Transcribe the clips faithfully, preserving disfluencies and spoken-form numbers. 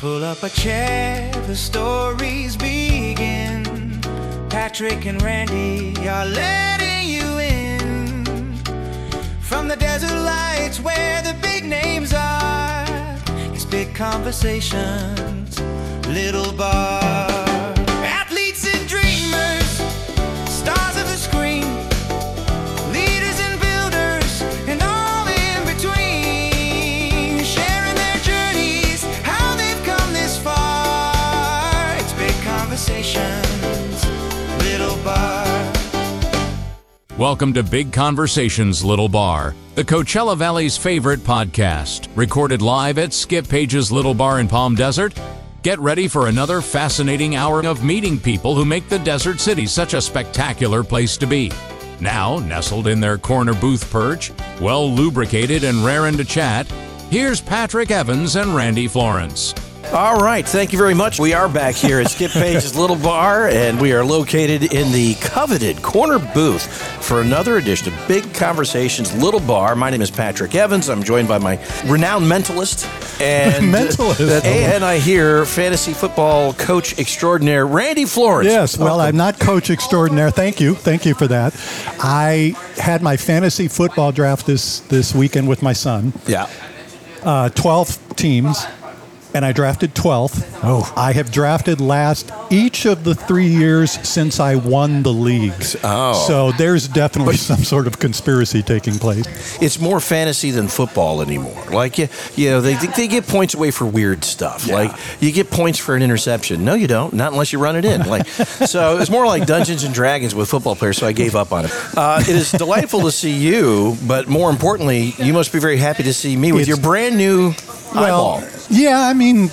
Pull up a chair, the stories begin. Patrick and Randy are letting you in. From the desert lights where the big names are, it's Big Conversations, Little Bar. Athletes and dreamers, stars of the screen, leaders and builders, and all in between, sharing their journeys, how they've come this far. It's Big Conversations, Little Bar. Welcome to Big Conversations, Little Bar, the Coachella Valley's favorite podcast, recorded live at Skip Page's Little Bar in Palm Desert. Get ready for another fascinating hour of meeting people who make the desert city such a spectacular place to be. Now, nestled in their corner booth perch, well lubricated and raring to chat, here's Patrick Evans and Randy Florence. All right, thank you very much. We are back here at Skip Page's Little Bar, and we are located in the coveted corner booth for another edition of Big Conversations Little Bar. My name is Patrick Evans. I'm joined by my renowned mentalist and mentalist, and I hear fantasy football coach extraordinaire Randy Florence. Yes, well, I'm not coach extraordinaire. Thank you, thank you for that. I had my fantasy football draft this this weekend with my son. Yeah, uh, twelve teams. And I drafted twelfth. Oh. I have drafted last each of the three years since I won the leagues. Oh. So there's definitely some sort of conspiracy taking place. It's more fantasy than football anymore. Like, you, you know, they they get points away for weird stuff. Yeah. Like, you get points for an interception. No, you don't. Not unless you run it in. Like, so it's more like Dungeons and Dragons with football players, so I gave up on it. Uh, it is delightful to see you, but more importantly, you must be very happy to see me with It's, your brand new well, eyeball. Yeah, I mean,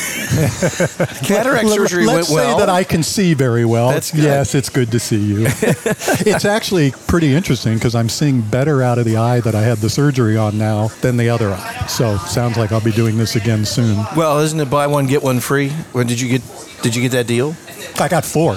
Cataract surgery let's went well. say that I can see very well. That's good. Yes, it's good to see you. It's actually pretty interesting because I'm seeing better out of the eye that I had the surgery on now than the other eye. So sounds like I'll be doing this again soon. Well, isn't it buy one get one free? When did you get? Did you get that deal? I got four.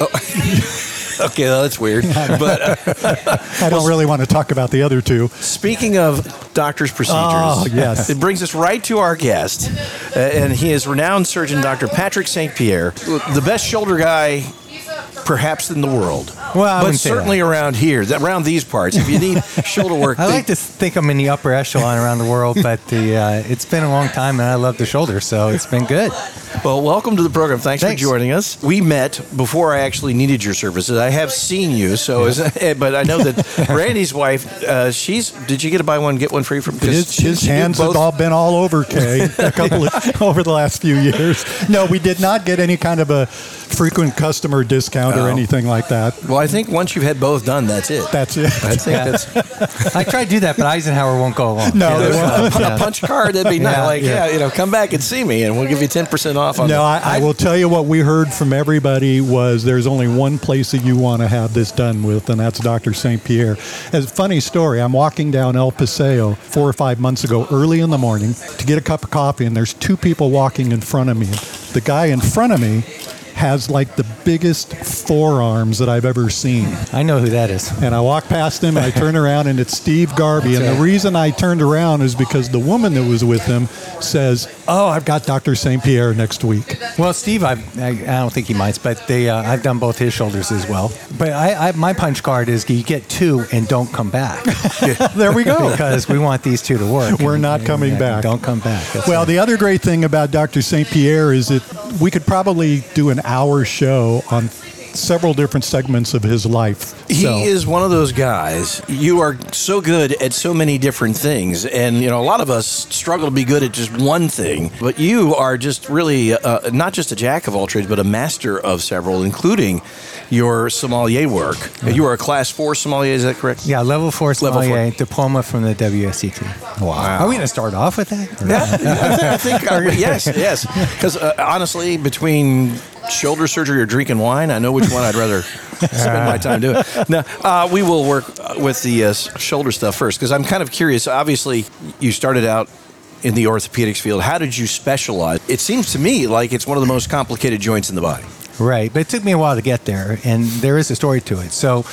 Okay, well, that's weird. But uh, I don't really want to talk about the other two. speaking of doctor's procedures, Oh, yes. it brings us right to our guest, uh, and he is renowned surgeon Doctor Patrick Saint Pierre, the best shoulder guy perhaps in the world. Well, I but wouldn't say certainly that. around here, that- around these parts, if you need shoulder work. I they- like to think I'm in the upper echelon around the world, but the uh, it's been a long time, and I love the shoulder, so it's been good. Well, welcome to the program. Thanks, Thanks. for joining us. We met before I actually needed your services. I have seen you, so is, but I know that Randy's wife, uh, she's. Did you get a buy one get one free from? 'cause His, she- his she did hands have both. all been all over Kay a couple of, over the last few years. No, we did not get any kind of a frequent customer discount Oh. or anything like that. Well, I think once you've had both done, that's it. That's it. I think Yeah. that's I tried to do that, but Eisenhower won't go along. No, You know, they won't. so, a yeah. punch card. That'd be nice. Yeah, Like, yeah. yeah. you know, come back and see me, and we'll give you ten percent off on. No, the, I, I will tell you what we heard from everybody was there's only one place that you want to have this done with, and that's Doctor Saint Pierre. As a funny story, I'm walking down El Paseo four or five months ago early in the morning to get a cup of coffee, and there's two people walking in front of me. The guy in front of me has like the biggest forearms that I've ever seen. I know who that is. And I walk past him, and I turn around, and it's Steve Garvey. And That's the right. reason I turned around is because the woman that was with him says, "Oh, I've got Doctor Saint Pierre next week." Well, Steve, I, I I don't think he minds, but they uh, I've done both his shoulders as well. But I, I my punch card is you get two and don't come back. There we go. Because we want these two to work. We're And- not and, coming uh, back. Don't come back. That's Well, right. the other great thing about Doctor Saint Pierre is that we could probably do an hour show on several different segments of his life. He So- is one of those guys. You are so good at so many different things, and you know a lot of us struggle to be good at just one thing. But you are just really uh, not just a jack of all trades, but a master of several, including your sommelier work. You are a class four sommelier. Is that correct? Yeah, level four Level sommelier diploma from the W S C T. Wow. Are we going to start off with that? Yeah, I think uh, yes, yes. Because uh, honestly, between shoulder surgery or drinking wine, I know which one I'd rather spend my time doing. Now, uh, we will work with the uh, shoulder stuff first because I'm kind of curious. Obviously, you started out in the orthopedics field. How did you specialize? It seems to me like it's one of the most complicated joints in the body. Right, but it took me a while to get there, and there is a story to it. So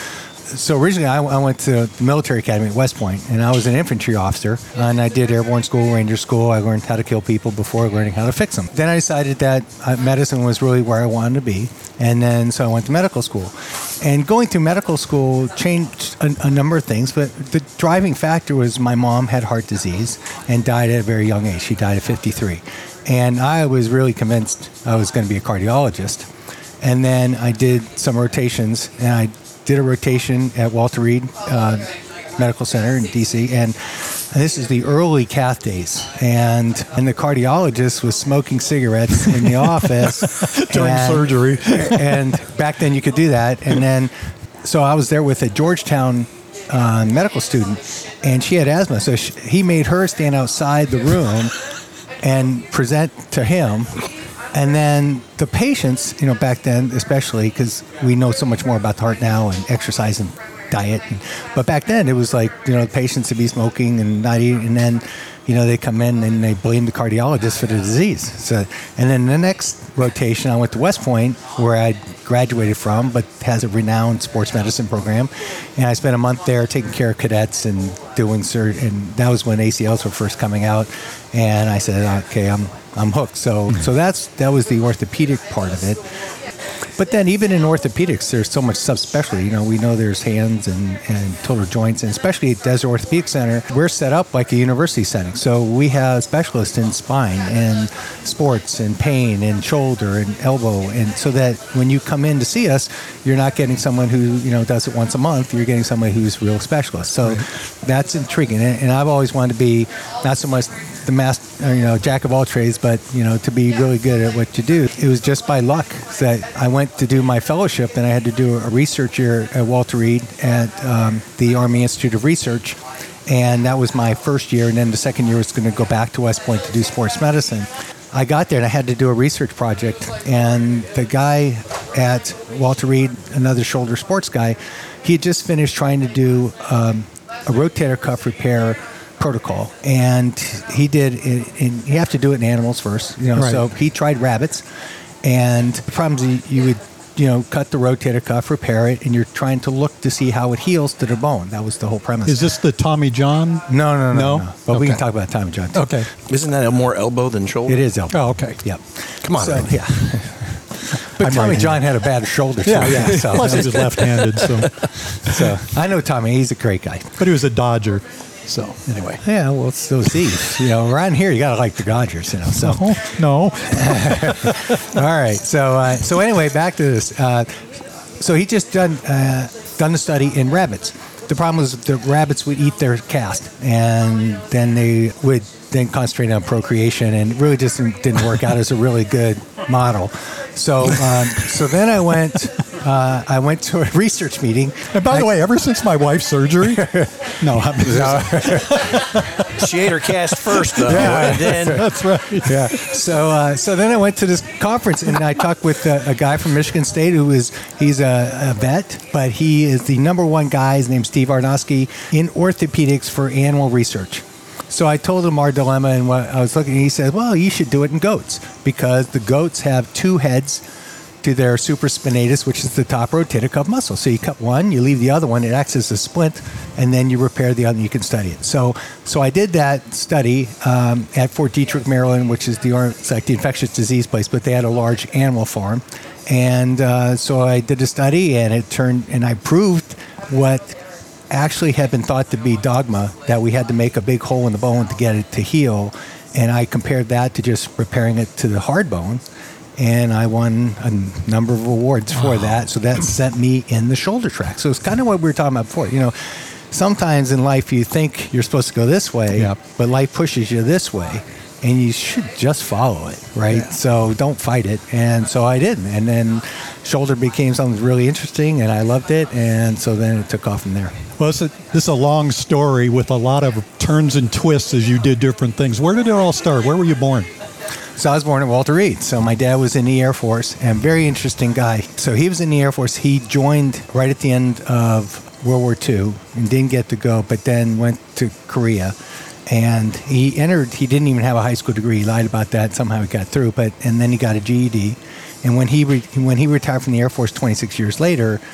so originally I, I went to the military academy at West Point, and I was an infantry officer, and I did airborne school, ranger school. I learned how to kill people before learning how to fix them. Then I decided that uh, medicine was really where I wanted to be, and then so I went to medical school. And going through medical school changed a, a number of things, but the driving factor was my mom had heart disease and died at a very young age. She died at fifty-three. And I was really convinced I was going to be a cardiologist. And then I did some rotations, and I did a rotation at Walter Reed uh, Medical Center in D C, and this is the early cath days, and and the cardiologist was smoking cigarettes in the office during and, surgery. And back then you could do that. And then, so I was there with a Georgetown uh, medical student, and she had asthma, so she, he made her stand outside the room and present to him. And then the patients, you know, back then, especially because we know so much more about the heart now and exercise and diet. And, but back then it was like, you know, the patients would be smoking and not eating. And then, you know, they come in and they blame the cardiologist for the disease. So, and then the next rotation, I went to West Point, where I graduated from, but has a renowned sports medicine program. And I spent a month there taking care of cadets and doing surgery. And that was when A C Ls were first coming out. And I said, okay, I'm I'm hooked. So so that's that was the orthopedic part of it. But then even in orthopedics, there's so much subspecialty. You know, we know there's hands and, and total joints, and especially at Desert Orthopedic Center, we're set up like a university setting. So we have specialists in spine and sports and pain and shoulder and elbow. And so that when you come in to see us, you're not getting someone who, you know, does it once a month. You're getting somebody who's a real specialist. So right. That's intriguing. And, and I've always wanted to be not so much the master, you know, jack of all trades, but, you know, to be really good at what you do. It was just by luck that I went to do my fellowship, and I had to do a research year at Walter Reed at um, the Army Institute of Research. And that was my first year. And then the second year was going to go back to West Point to do sports medicine. I got there and I had to do a research project. And the guy at Walter Reed, another shoulder sports guy, he had just finished trying to do um, a rotator cuff repair protocol, and he did it in, you have to do it in animals first, you know. Right. So he tried rabbits, and the problem is you would, you know, cut the rotator cuff, repair it, and you're trying to look to see how it heals to the bone. That was the whole premise. Is this the Tommy John? No, no, no, no. no. But okay. We can talk about Tommy John too. Okay. Isn't that more elbow than shoulder? It is elbow. Oh, okay. Yep. Come on. So, Randy. yeah. But I'm Tommy right John had a bad shoulder. Yeah, too. yeah. So. Plus he was left-handed, so. So I know Tommy. He's a great guy. But he was a Dodger. So anyway, yeah, well, so see, you know, around here you gotta like the Dodgers, you know. So no, no. All right, so uh, so anyway, back to this. Uh, so he just done uh, done the study in rabbits. The problem was the rabbits would eat their cast, and then they would then concentrate on procreation, and it really just didn't work out as a really good model. So um, so then I went. Uh, I went to a research meeting. And by I, the way, ever since my wife's surgery, no, I'm no. She ate her cast first, though. Yeah, and then that's right. Yeah. So, uh, so then I went to this conference, and I talked with a, a guy from Michigan State who is he's a, a vet, but he is the number one guy. His name's Steve Arnosky in orthopedics for animal research. So I told him our dilemma and what I was looking. And he said, "Well, you should do it in goats because the goats have two heads to their supraspinatus, which is the top rotator cuff muscle. So you cut one, you leave the other one, it acts as a splint, and then you repair the other, and you can study it." So so I did that study um, at Fort Detrick, Maryland, which is the it's like the infectious disease place, but they had a large animal farm. And uh, so I did a study, and it turned, and I proved what actually had been thought to be dogma, that we had to make a big hole in the bone to get it to heal. And I compared that to just repairing it to the hard bone. And I won a number of awards for wow. that. So that sent me in the shoulder track. So it's kind of what we were talking about before. You know, sometimes in life you think you're supposed to go this way, yep. but life pushes you this way. And you should just follow it, right? Yeah. So don't fight it. And so I did. And then shoulder became something really interesting, and I loved it. And so then it took off from there. Well, it's a, this is a long story with a lot of turns and twists as you did different things. Where did it all start? Where were you born? So I was born at Walter Reed. So my dad was in the Air Force, and very interesting guy. So he was in the Air Force. He joined right at the end of World War Two and didn't get to go, but then went to Korea. And he entered, he didn't even have a high school degree. He lied about that. Somehow he got through, but and then he got a G E D. And when he re, when he retired from the Air Force twenty-six years later,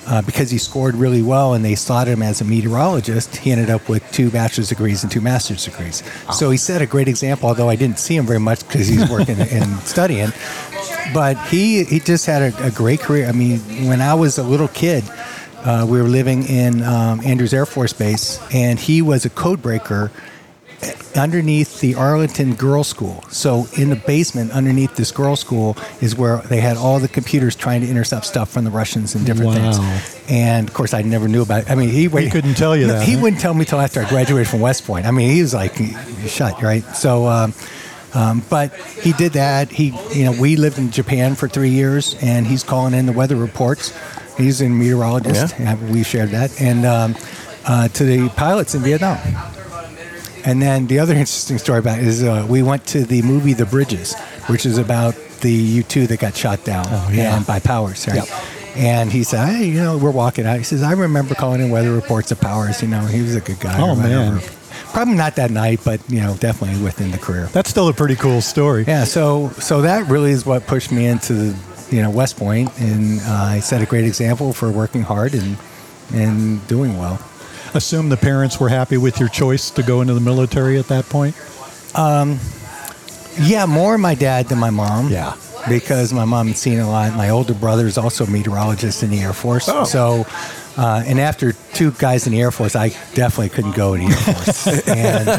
uh, because he scored really well and they slotted him as a meteorologist, he ended up with two bachelor's degrees and two master's degrees. Oh. So he set a great example, although I didn't see him very much because he's working and studying. But he, he just had a, a great career. I mean, when I was a little kid, uh, we were living in um, Andrews Air Force Base, and he was a code breaker underneath the Arlington Girls' School. So in the basement underneath this girls' school is where they had all the computers trying to intercept stuff from the Russians and different wow. things. And of course, I never knew about it. I mean, he, he couldn't tell you that. He huh? wouldn't tell me till after I graduated from West Point. I mean, he was like, shut, right? So, um, um, but he did that. He, you know, we lived in Japan for three years, and he's calling in the weather reports. He's a meteorologist. Yeah. We shared that. And um, uh, to the pilots in Vietnam. And then the other interesting story about it is uh, we went to the movie The Bridges, which is about the U two that got shot down oh, yeah. and by Powers. Right? Yep. And he said, hey, you know, we're walking out. He says, I remember calling in weather reports of Powers. You know, he was a good guy. Oh, man. Probably not that night, but, you know, definitely within the career. That's still a pretty cool story. Yeah, so so that really is what pushed me into, the, you know, West Point. And uh, I set a great example for working hard and and doing well. Assume the parents were happy with your choice to go into the military at that point? Um, yeah, more my dad than my mom. Yeah. Because my mom had seen a lot. My older brother is also a meteorologist in the Air Force. Oh. So, uh, and after two guys in the Air Force, I definitely couldn't go in the Air Force.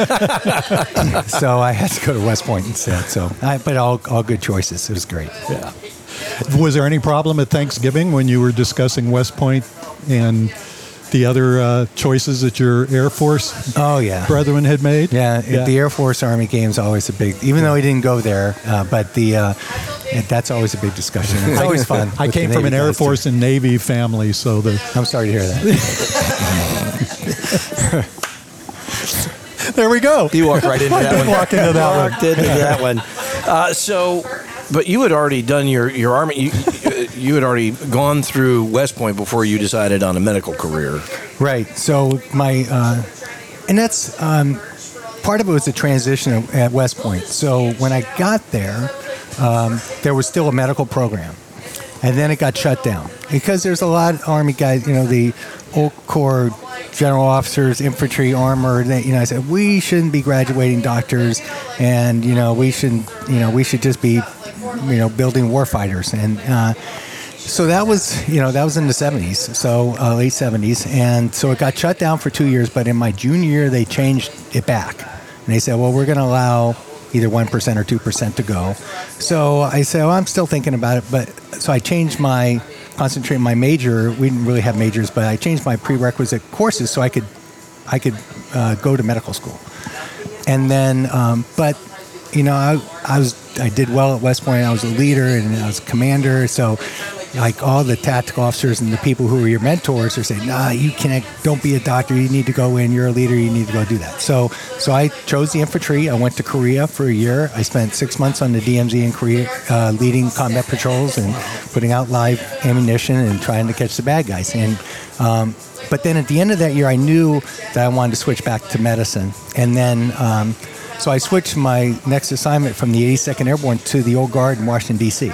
and so I had to go to West Point instead. So, I, but all, all good choices. It was great. Yeah. Was there any problem at Thanksgiving when you were discussing West Point and the other uh, choices that your Air Force oh, yeah. brethren had made? Yeah, yeah, the Air Force Army game is always a big, even though he didn't go there, uh, but the uh, that's always a big discussion. It's always fun. I came from an Air Force too. and Navy family, so the I'm sorry to hear that. There we go. You walked right into that one. Walk into that one. Walked into that one. Uh, so, but you had already done your, your Army, you, you had already gone through West Point before you decided on a medical career. Right. So my, uh, and that's, um, part of it was the transition at West Point. So when I got there, um, there was still a medical program. And then it got shut down because there's a lot of Army guys, you know, the old Corps general officers, infantry, armor. They, you know, I said we shouldn't be graduating doctors, and you know, we should, you know, we should just be, you know, building war fighters. And uh, so that was, you know, that was in the seventies, so uh, late seventies, and so it got shut down for two years. But in my junior year, they changed it back, and they said, well, we're going to allow either one percent or two percent to go. So I said, well, I'm still thinking about it. But so I changed my, concentrate my major. We didn't really have majors, but I changed my prerequisite courses so I could, I could uh, go to medical school. And then, um, but, you know, I, I was, I did well at West Point. I was a leader and I was a commander. So like all the tactical officers and the people who were your mentors are saying, nah, you can't, don't be a doctor. You need to go in. You're a leader. You need to go do that. So, so I chose the infantry. I went to Korea for a year. I spent six months on the D M Z in Korea, uh, leading combat patrols and putting out live ammunition and trying to catch the bad guys. And, um, but then at the end of that year, I knew that I wanted to switch back to medicine. And then, um, so I switched my next assignment from the eighty-second Airborne to the Old Guard in Washington, D C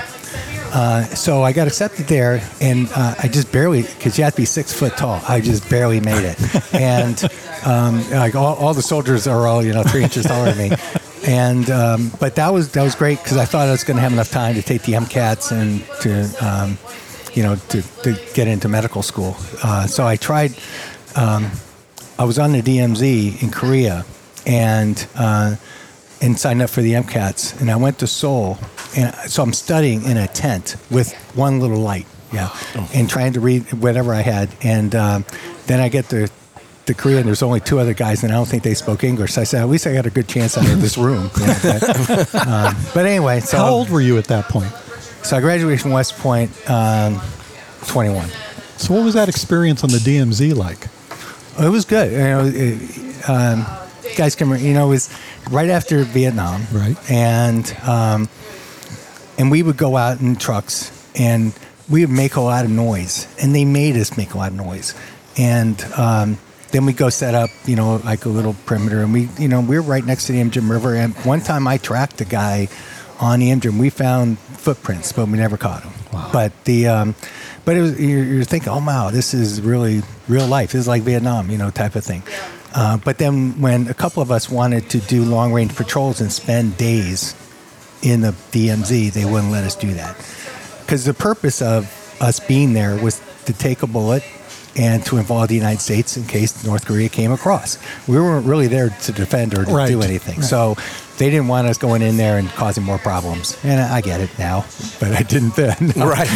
Uh, so I got accepted there, and uh, I just barely, because you have to be six foot tall, I just barely made it. And um, like all, all the soldiers are all, you know, three inches taller than me. And um, but that was that was great because I thought I was going to have enough time to take the MCATs and to, um, you know, to, to get into medical school. Uh, so I tried. Um, I was on the D M Z in Korea, and uh, and signed up for the MCATs, and I went to Seoul. And so I'm studying in a tent with one little light, yeah, oh. and trying to read whatever I had. And um, then I get to, to Korea, and there's only two other guys, and I don't think they spoke English. So I said, at least I got a good chance out of this room. You know, but, um, but anyway. So, how old were you at that point? So I graduated from West Point, um, twenty-one. So what was that experience on the D M Z like? It was good. You know, it, um, guys come, you know, it was right after Vietnam. Right. And... Um, And we would go out in trucks, and we would make a lot of noise. And they made us make a lot of noise. And um, then we'd go set up, you know, like a little perimeter. And we, you know, we were right next to the Imjin River. And one time I tracked a guy on the Imjin. We found footprints, but we never caught him. Wow. But the, um, but it was, you're, you're thinking, oh wow, this is really real life. This is like Vietnam, you know, type of thing. Uh, but then when a couple of us wanted to do long range patrols and spend days in the D M Z, they wouldn't let us do that. Because the purpose of us being there was to take a bullet and to involve the United States in case North Korea came across. We weren't really there to defend or to right. do anything. Right. So they didn't want us going in there and causing more problems. And I get it now, but I didn't then. Right.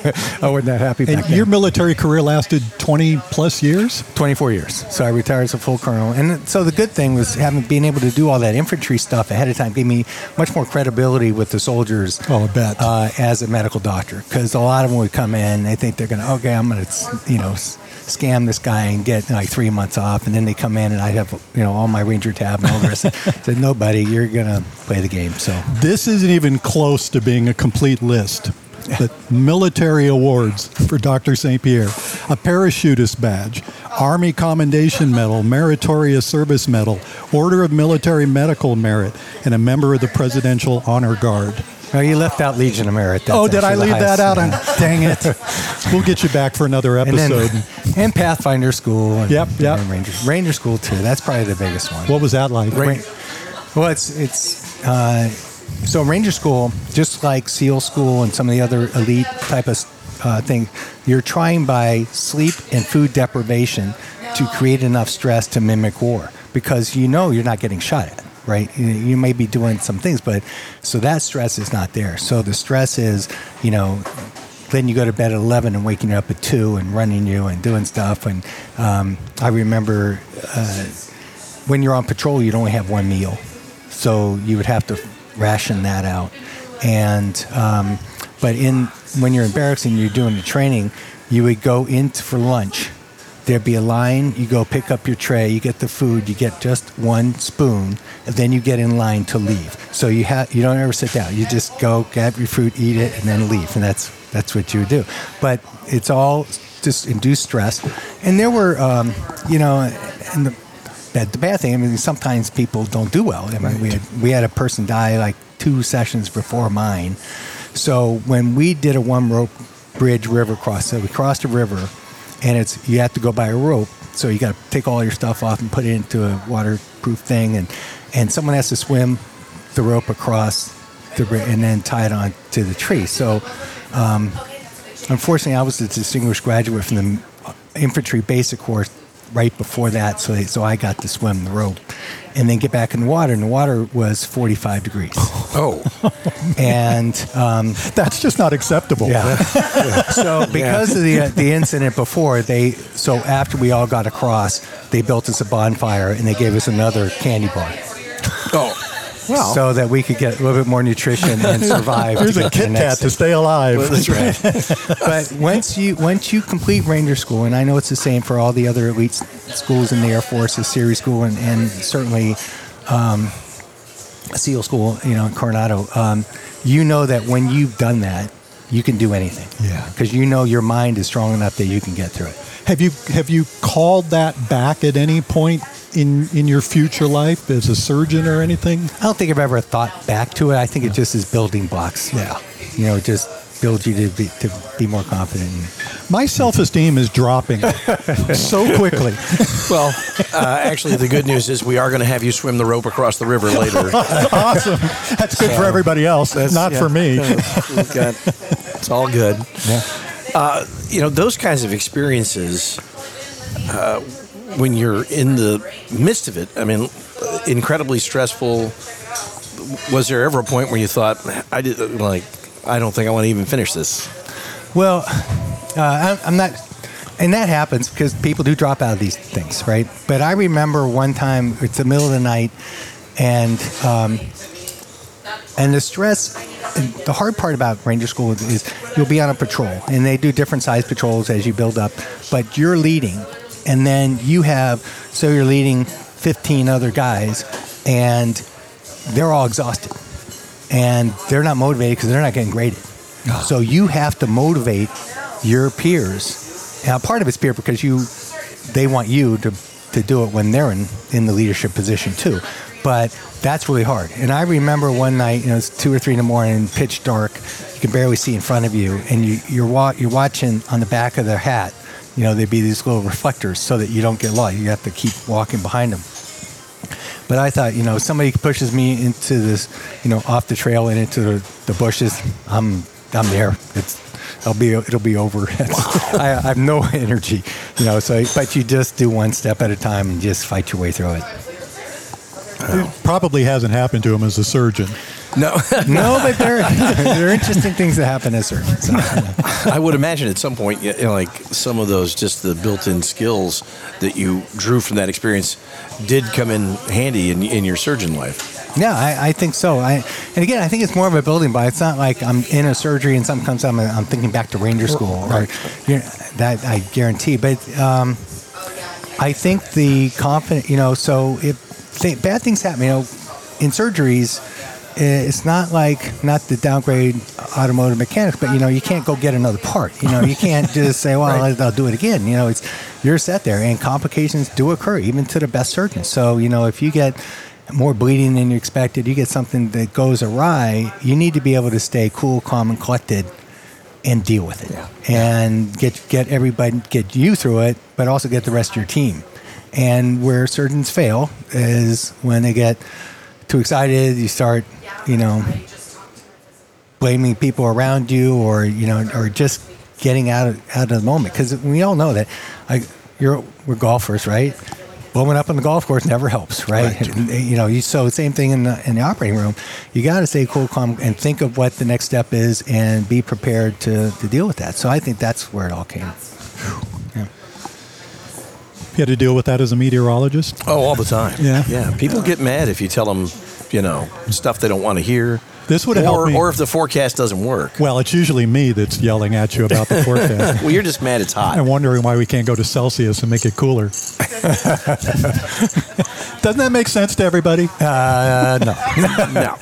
I wasn't that happy back And then. your military career lasted twenty plus years? twenty-four years. So I retired as a full colonel. And so the good thing was having being able to do all that infantry stuff ahead of time gave me much more credibility with the soldiers. Oh, I bet. Uh, as a medical doctor. Because a lot of them would come in, they think they're going to, okay, I'm going to, you know, scam this guy and get like three months off, and then they come in and I'd have, you know, all my Ranger tab and all the rest. I said, no, buddy, you're gonna play the game. So this isn't even close to being a complete list. The military awards for Doctor Saint Pierre: a parachutist badge, Army Commendation Medal, Meritorious Service Medal, Order of Military Medical Merit, and a member of the Presidential Honor Guard. Oh, you left out Legion of Merit. That's oh, did I actually leave the that out? highest, And dang it. We'll get you back for another and, episode. then, and Pathfinder School. And, Yep, yep. and Ranger, Ranger School, too. That's probably the biggest one. What was that like? Ra- well, it's, it's uh, so Ranger School, just like SEAL School and some of the other elite type of uh, thing, you're trying by sleep and food deprivation to create enough stress to mimic war, because you know you're not getting shot at. Right, you, you may be doing some things, but so that stress is not there. So the stress is, you know, then you go to bed at eleven and waking you up at two and running you and doing stuff. And um, I remember uh, when you're on patrol, you'd only have one meal, so you would have to ration that out. And um, but in when you're in barracks and you're doing the training, you would go in for lunch. There'd be a line, you go pick up your tray, you get the food, you get just one spoon, and then you get in line to leave. So you have you don't ever sit down. You just go, grab your food, eat it, and then leave. And that's that's what you do. But it's all just induced stress. And there were, um, you know, and the bad, the bad thing, I mean, sometimes people don't do well. I mean, we had, we had a person die like two sessions before mine. So when we did a one rope bridge river cross, so we crossed a river, and it's you have to go by a rope, so you got to take all your stuff off and put it into a waterproof thing, and, and someone has to swim the rope across the and then tie it on to the tree. So, um, unfortunately, I was a distinguished graduate from the infantry basic course right before that, so they, so I got to swim the rope and then get back in the water, and the water was forty-five degrees. Oh. And um, That's just not acceptable. yeah. So because of the uh, the incident before, they so after we all got across, they built us a bonfire and they gave us another candy bar. Oh. Well. So that we could get a little bit more nutrition and survive. Here's to a get to the Kit next Kat to day. stay alive. Well, that's right. But once you once you complete Ranger School, and I know it's the same for all the other elite s- schools in the Air Force, the Series School, and, and certainly um, SEAL School, you know, in Coronado, um, you know that when you've done that, you can do anything. Yeah. Because you know your mind is strong enough that you can get through it. Have you have you called that back at any point in in your future life as a surgeon or anything? I don't think I've ever thought back to it. I think it just is building blocks. Yeah. You know, it just builds you to be to be more confident. My self-esteem is dropping so quickly. Well, uh, actually, the good news is we are going to have you swim the rope across the river later. Awesome. That's good for everybody else, not yeah. for me. We've got- it's all good. Yeah. Uh, you know, those kinds of experiences, uh, when you're in the midst of it, I mean, incredibly stressful. Was there ever a point where you thought, I did, like, I don't think I want to even finish this? Well, uh, I'm, I'm not, and that happens because people do drop out of these things, right? But I remember one time, it's the middle of the night, and um, and the stress, and the hard part about Ranger School is you'll be on a patrol, and they do different size patrols as you build up, but you're leading, and then you have, so you're leading fifteen other guys, and they're all exhausted, and they're not motivated because they're not getting graded. So you have to motivate your peers. Now, part of it's peer because you, they want you to, to do it when they're in, in the leadership position too. but that's really hard. And I remember one night, you know, it's two or three in the morning, pitch dark, you can barely see in front of you, and you, you're wa- you're watching on the back of their hat. You know, there'd be these little reflectors so that you don't get lost. You have to keep walking behind them. But I thought, you know, somebody pushes me into this, you know, off the trail and into the, the bushes. I'm I'm there. It's I'll be it'll be over. I, I have no energy, you know. So, but you just do one step at a time and just fight your way through it. It probably hasn't happened to him as a surgeon. No, no, but there there are interesting things that happen as surgeons. So, I would imagine at some point, you know, like some of those, just the built-in skills that you drew from that experience, did come in handy in, in your surgeon life. Yeah, I, I think so. I and again, I think it's more of a building block. It's not like I'm in a surgery and something comes up and I'm thinking back to Ranger School, or Right. you know, that I guarantee. But um, I think the confident, you know, so if th- bad things happen, you know, in surgeries. It's not like, not to downgrade automotive mechanics, but, you know, you can't go get another part. You know, you can't just say, well, right. I'll do it again. You know, it's you're set there, and complications do occur, even to the best surgeons. So, you know, if you get more bleeding than you expected, you get something that goes awry, you need to be able to stay cool, calm, and collected and deal with it. Yeah. And get, get everybody, get you through it, but also get the rest of your team. And where surgeons fail is when they get too excited, you start, you know, blaming people around you, or you know, or just getting out of out of the moment. Because we all know that, I, you're we're golfers, right? Blowing up on the golf course never helps, right? right. You know, you so same thing in the in the operating room. You got to stay cool, calm, and think of what the next step is, and be prepared to to deal with that. So I think that's where it all came. Yeah. You had to deal with that as a meteorologist? Oh, all the time. Yeah. Yeah. People get mad if you tell them, you know, stuff they don't want to hear. This would have helped me. Or if the forecast doesn't work. Well, it's usually me that's yelling at you about the forecast. Well, you're just mad it's hot. I'm wondering why we can't go to Celsius and make it cooler. Doesn't that make sense to everybody? Uh, no. No.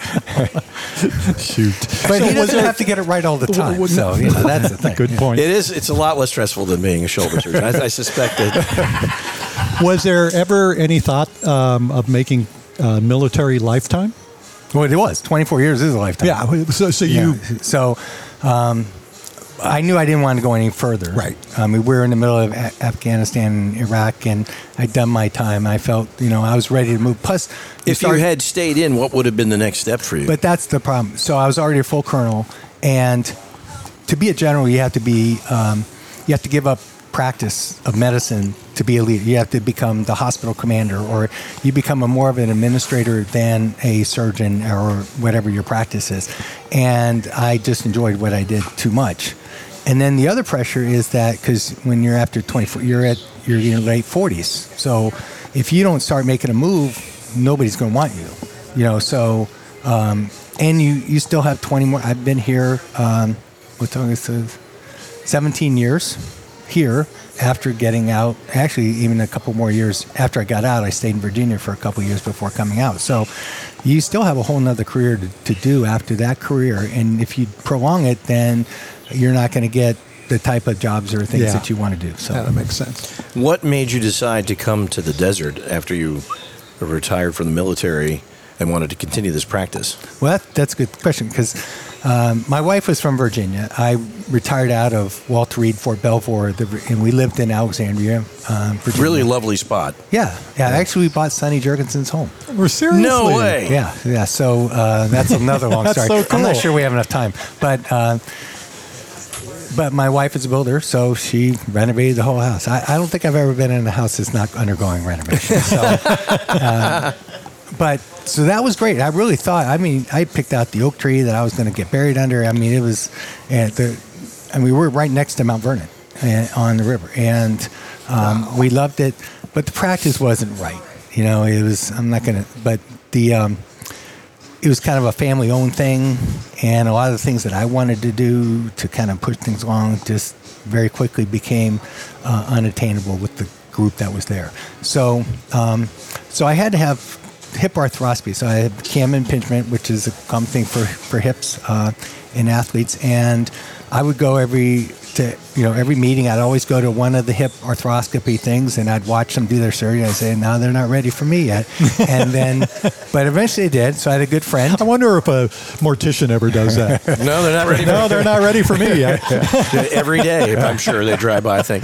Shoot. But So he was doesn't there- have to get it right all the time. w- So, you know, that's the thing. Good point. It is. It's a lot less stressful than being a shoulder surgeon. I, I suspect that. Was there ever any thought um, of making uh, military lifetime? Well, it was. twenty-four years is a lifetime. Yeah. So, so you. Yeah. So um, I knew I didn't want to go any further. Right. Um, we were in the middle of a- Afghanistan and Iraq, and I'd done my time. I felt, you know, I was ready to move. Plus, If start- you had stayed in, what would have been the next step for you? But that's the problem. So I was already a full colonel, and to be a general, you have to be, um, you have to give up practice of medicine to be a leader. You have to become the hospital commander, or you become a more of an administrator than a surgeon, or whatever your practice is. And I just enjoyed what I did too much. And then the other pressure is that, because when you're after twenty-four, you're at you're in your late forties. So if you don't start making a move, nobody's going to want you. You know, so um, and you you still have twenty more. I've been here. Um, what's on this? Uh, seventeen years here after getting out. Actually, even a couple more years after I got out, I stayed in Virginia for a couple years before coming out. So you still have a whole nother career to, to do after that career. And if you prolong it, then you're not going to get the type of jobs or things Yeah. that you want to do. So Yeah, that makes sense. What made you decide to come to the desert after you retired from the military and wanted to continue this practice? Well, that, that's a good question, because um, my wife was from Virginia. I retired out of Walter Reed, Fort Belvoir, the, and we lived in Alexandria, um, Virginia. Really lovely spot. Yeah, yeah. Actually, we bought Sonny Jurgensen's home. We're seriously. No way. Yeah, yeah. So uh, that's another long That's story. so cool. I'm not sure we have enough time, but uh, but my wife is a builder, so she renovated the whole house. I, I don't think I've ever been in a house that's not undergoing renovation. So, uh, but so that was great. I really thought. I mean, I picked out the oak tree that I was going to get buried under. I mean, it was, and the, and we were right next to Mount Vernon, uh, on the river, and um, wow. we loved it. But the practice wasn't right. You know, it was. I'm not going to. But the. Um, It was kind of a family-owned thing, and a lot of the things that I wanted to do to kind of push things along just very quickly became uh, unattainable with the group that was there. So, um, so I had to have hip arthroscopy. So I had cam impingement, which is a common thing for for hips uh, in athletes, and I would go every to, you know, every meeting, I'd always go to one of the hip arthroscopy things, and I'd watch them do their surgery. I'd say, no, they're not ready for me yet. And then, but eventually they did. So I had a good friend. I wonder if a mortician ever does that. No, they're not ready. No, they're not ready for me yet. Every day, I'm sure they drive by, I think.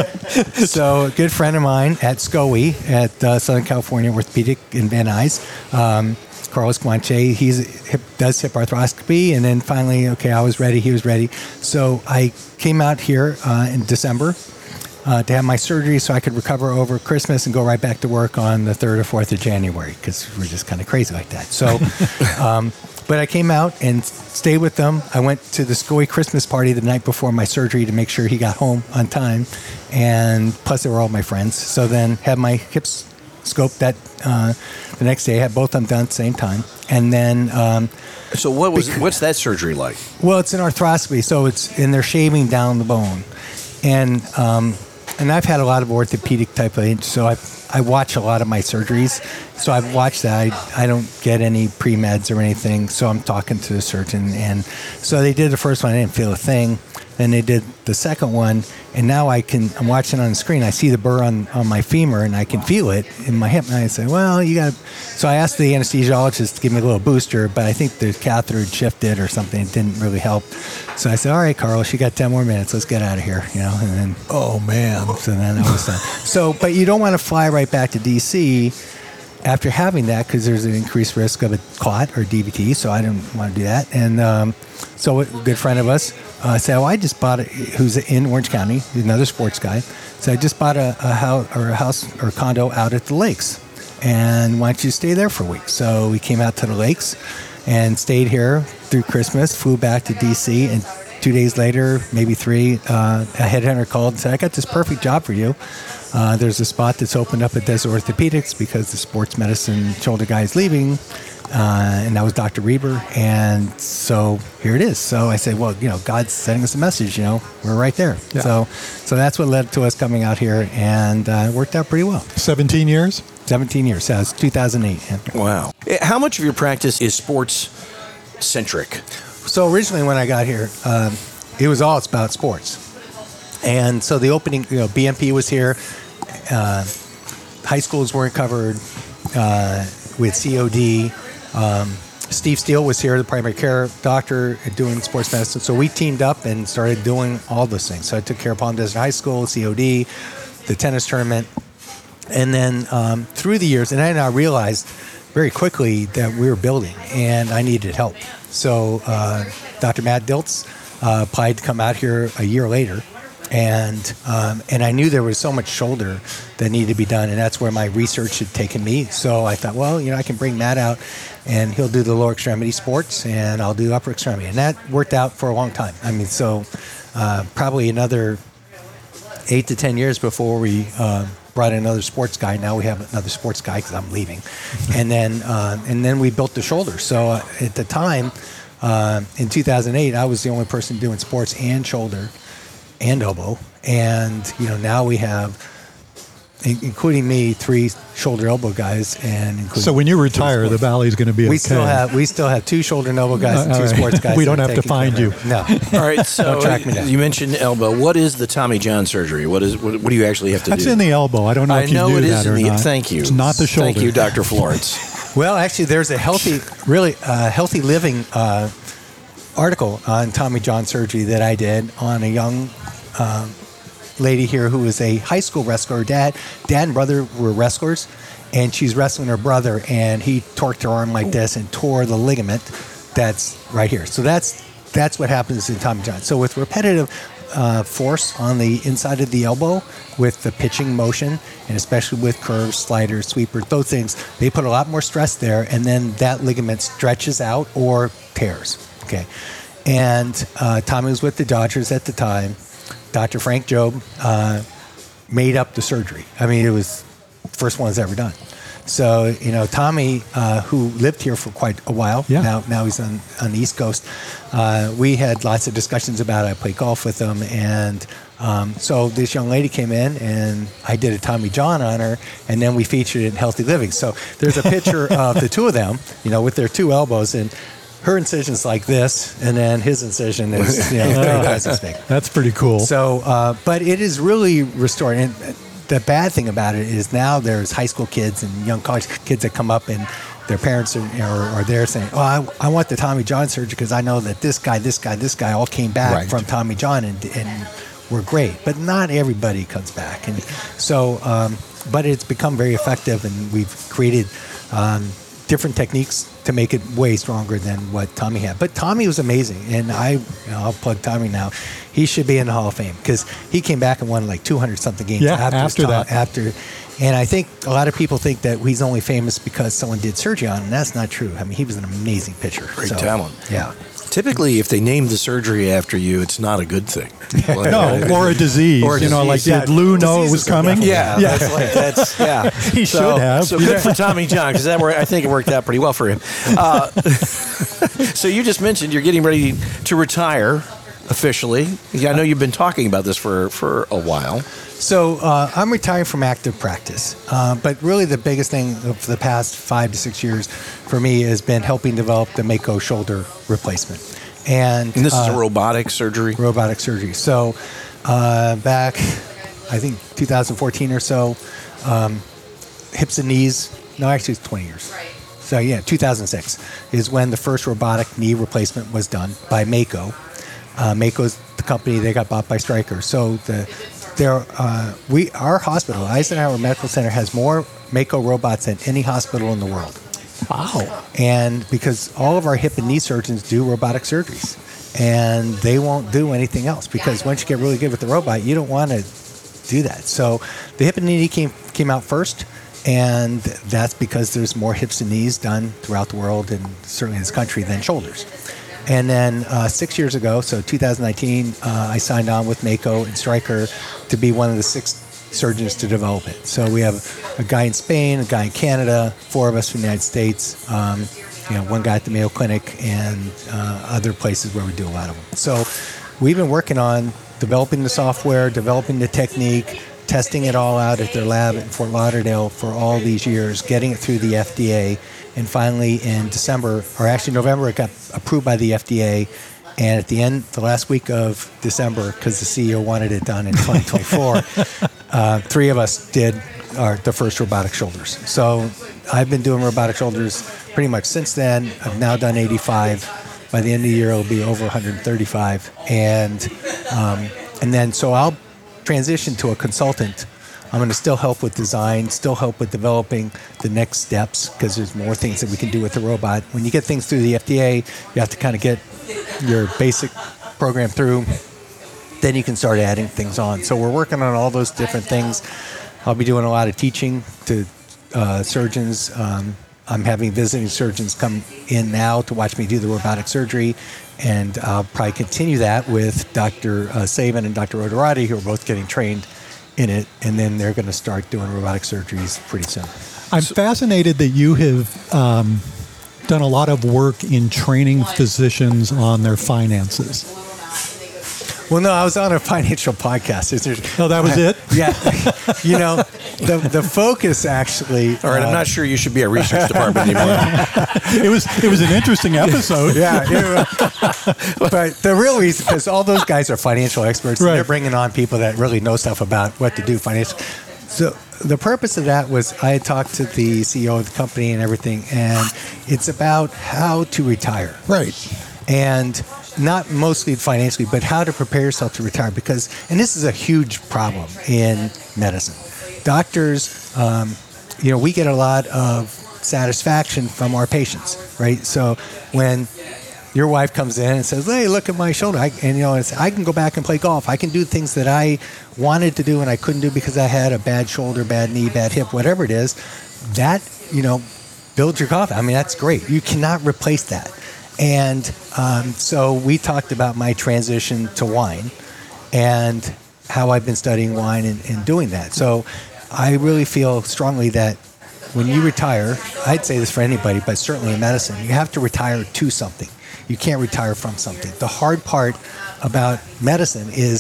So a good friend of mine at S C O E at uh, Southern California Orthopedic in Van Nuys, um, Carlos Guanche, he's hip, does hip arthroscopy, and then finally, okay, I was ready, he was ready. So I came out here uh, in December uh, to have my surgery so I could recover over Christmas and go right back to work on the third or fourth of January, because we're just kind of crazy like that. So, um, but I came out and stayed with them. I went to the S C O E Christmas party the night before my surgery to make sure he got home on time, and plus they were all my friends. So then had my hips scoped that uh, the next day, had both of them done at the same time. And then... Um, so what was what's that surgery like? Well, it's an arthroscopy, so it's, and they're shaving down the bone. And um, and I've had a lot of orthopedic type of, so I I watch a lot of my surgeries. So I've watched that. I, I don't get any pre-meds or anything, so I'm talking to the surgeon. And so they did the first one, I didn't feel a thing. Then they did the second one, and now I can, I'm watching on the screen, I see the burr on, on my femur, and I can feel it in my hip. And I say, well, you got to, so I asked the anesthesiologist to give me a little booster, but I think the catheter had shifted or something. It didn't really help. So I said, all right, Carlos, you got ten more minutes. Let's get out of here, you know, and then. Oh, man. So then I was done. So, but you don't want to fly right back to D C after having that, because there's an increased risk of a clot or D V T, so I didn't want to do that. And um, so a good friend of us uh, said, well, I just bought it, who's in Orange County, another sports guy, so I just bought a, a house or a house or a condo out at the lakes, and why don't you stay there for a week? So we came out to the lakes and stayed here through Christmas, flew back to D C, and two days later, maybe three, uh, a headhunter called and said, I got this perfect job for you. Uh, there's a spot that's opened up at Desert Orthopedics because the sports medicine shoulder guy is leaving, uh, and that was Doctor Reber, and so here it is. So I said, well, you know, God's sending us a message, you know, we're right there. Yeah. So so that's what led to us coming out here, and uh, it worked out pretty well. seventeen years? seventeen years, yeah, it's two thousand eight. Yeah. Wow. How much of your practice is sports-centric? So originally when I got here, um, it was all about sports. And so the opening, you know, B M P was here. Uh, high schools weren't covered uh, with C O D. Um, Steve Steele was here, the primary care doctor, doing sports medicine. So we teamed up and started doing all those things. So I took care of Palm Desert High School, C O D, the tennis tournament. And then um, through the years, and I now realized very quickly that we were building and I needed help. So uh, Doctor Matt Diltz uh, applied to come out here a year later. And um, and I knew there was so much shoulder that needed to be done, and that's where my research had taken me. So I thought, well, you know, I can bring Matt out, and he'll do the lower extremity sports, and I'll do upper extremity. And that worked out for a long time. I mean, so uh, probably another eight to ten years before we uh, brought in another sports guy. Now we have another sports guy because I'm leaving. And then uh, and then we built the shoulder. So uh, at the time, uh, in two thousand eight, I was the only person doing sports and shoulder and elbow, and you know, now we have, including me, three shoulder elbow guys, and including so when you retire, the Valley's going to be we okay. still have we still have two shoulder and elbow guys and two right. sports guys. We don't have to find you. No. All right. So Don't track me down. You mentioned elbow. What is the Tommy John surgery? What is what, what do you actually have to That's do? in the elbow. I don't know I if you know knew it that is or in the. not. Thank you. It's not the shoulder. Thank you, Doctor Florence. Well, actually, there's a healthy, really uh, healthy living uh, article on Tommy John surgery that I did on a young. Um, lady here who is a high school wrestler. Dad, dad and brother were wrestlers, and she's wrestling her brother, and he torqued her arm like this and tore the ligament that's right here. So that's that's what happens in Tommy John. So with repetitive uh, force on the inside of the elbow, with the pitching motion, and especially with curves, sliders, sweepers, those things, they put a lot more stress there, and then that ligament stretches out or tears. Okay, and uh, Tommy was with the Dodgers at the time. Doctor Frank Jobe uh, made up the surgery. I mean, it was the first one that's ever done. So, you know, Tommy, uh, who lived here for quite a while, yeah. now now he's on, on the East Coast, uh, we had lots of discussions about it. I played golf with him. And um, so this young lady came in, and I did a Tommy John on her, and then we featured it in Healthy Living. So there's a picture of the two of them, you know, with their two elbows, and her incision's like this, and then his incision is, you know, three times as big. That's pretty cool. So, uh, but it is really restored. And the bad thing about it is now there's high school kids and young college kids that come up and their parents are, are, are there saying, oh, I, I want the Tommy John surgery because I know that this guy, this guy, this guy all came back Right. from Tommy John and, and were great. But not everybody comes back. And so, um, but it's become very effective, and we've created um, different techniques to make it way stronger than what Tommy had. But Tommy was amazing, and I, you know, I'll plug Tommy now. He should be in the Hall of Fame because he came back and won like two hundred something games Yeah, after, after his that. time- After, and I think a lot of people think that he's only famous because someone did surgery on him, and that's not true. I mean, he was an amazing pitcher. Great So, talent. Yeah. Typically, if they name the surgery after you, it's not a good thing. No, or a disease. Or a you know, like disease, yeah. did Lou know it was Diseases are coming? Yeah, yeah. That's like, that's yeah. He So- should have. So good for Tommy John, because that worked, I think it worked out pretty well for him. Uh, so you just mentioned you're getting ready to retire officially. Yeah, I know you've been talking about this for for a while. So uh, I'm retiring from active practice, uh, but really the biggest thing of the past five to six years for me has been helping develop the Mako shoulder replacement. And, And this is uh, a robotic surgery. robotic surgery. So uh, back, I think two thousand fourteen or so, um, hips and knees. No, actually, it's twenty years. So yeah, two thousand six is when the first robotic knee replacement was done by Mako. Uh, Mako's the company, they got bought by Stryker. So the there uh, we our hospital, Eisenhower Medical Center, has more Mako robots than any hospital in the world. Wow. And because all of our hip and knee surgeons do robotic surgeries, and they won't do anything else, because once you get really good with the robot, you don't want to do that. So the hip and knee came came out first, and that's because there's more hips and knees done throughout the world, and certainly in this country, than shoulders. And then uh, six years ago, so two thousand nineteen, uh, I signed on with Mako and Stryker to be one of the six surgeons to develop it. So we have a guy in Spain, a guy in Canada, four of us from the United States, um, you know, one guy at the Mayo Clinic, and uh, other places where we do a lot of them. So we've been working on developing the software, developing the technique, testing it all out at their lab in Fort Lauderdale for all these years, getting it through the F D A, and finally in December, or actually November, it got approved by the F D A. And at the end, the last week of December, because the C E O wanted it done in twenty twenty-four, uh, three of us did our, the first robotic shoulders. So I've been doing robotic shoulders pretty much since then. I've now done eighty-five. By the end of the year, it'll be over one hundred thirty-five. And um, and then so I'll transition to a consultant. I'm going to still help with design, still help with developing the next steps, because there's more things that we can do with the robot. When you get things through the F D A, you have to kind of get your basic program through. Then you can start adding things on. So we're working on all those different things. I'll be doing a lot of teaching to uh, surgeons. Um, I'm having visiting surgeons come in now to watch me do the robotic surgery, and I'll probably continue that with Doctor Uh, Saban and Doctor Oderati, who are both getting trained in it, and then they're going to start doing robotic surgeries pretty soon. I'm fascinated that you have um, done a lot of work in training physicians on their finances. Well, no, I was on a financial podcast. Is there, Oh, that was it? Yeah. You know, the the focus actually. All right, I'm uh, not sure you should be a research department anymore. It was it was an interesting episode. Yeah, yeah. But the real reason, because all those guys are financial experts, and Right. they're bringing on people that really know stuff about what to do financially. So the purpose of that was I had talked to the C E O of the company and everything, and it's about how to retire. Right. And not mostly financially, but how to prepare yourself to retire. Because, and this is a huge problem in medicine. Doctors, um, you know, we get a lot of satisfaction from our patients, right? So when your wife comes in and says, "Hey, look at my shoulder," I, and you know, it's, I can go back and play golf. I can do things that I wanted to do and I couldn't do because I had a bad shoulder, bad knee, bad hip, whatever it is. That, you know, builds your confidence. I mean, that's great. You cannot replace that. And um, so we talked about my transition to wine and how I've been studying wine and, and doing that. So I really feel strongly that when you retire, I'd say this for anybody, but certainly in medicine, you have to retire to something. You can't retire from something. The hard part about medicine is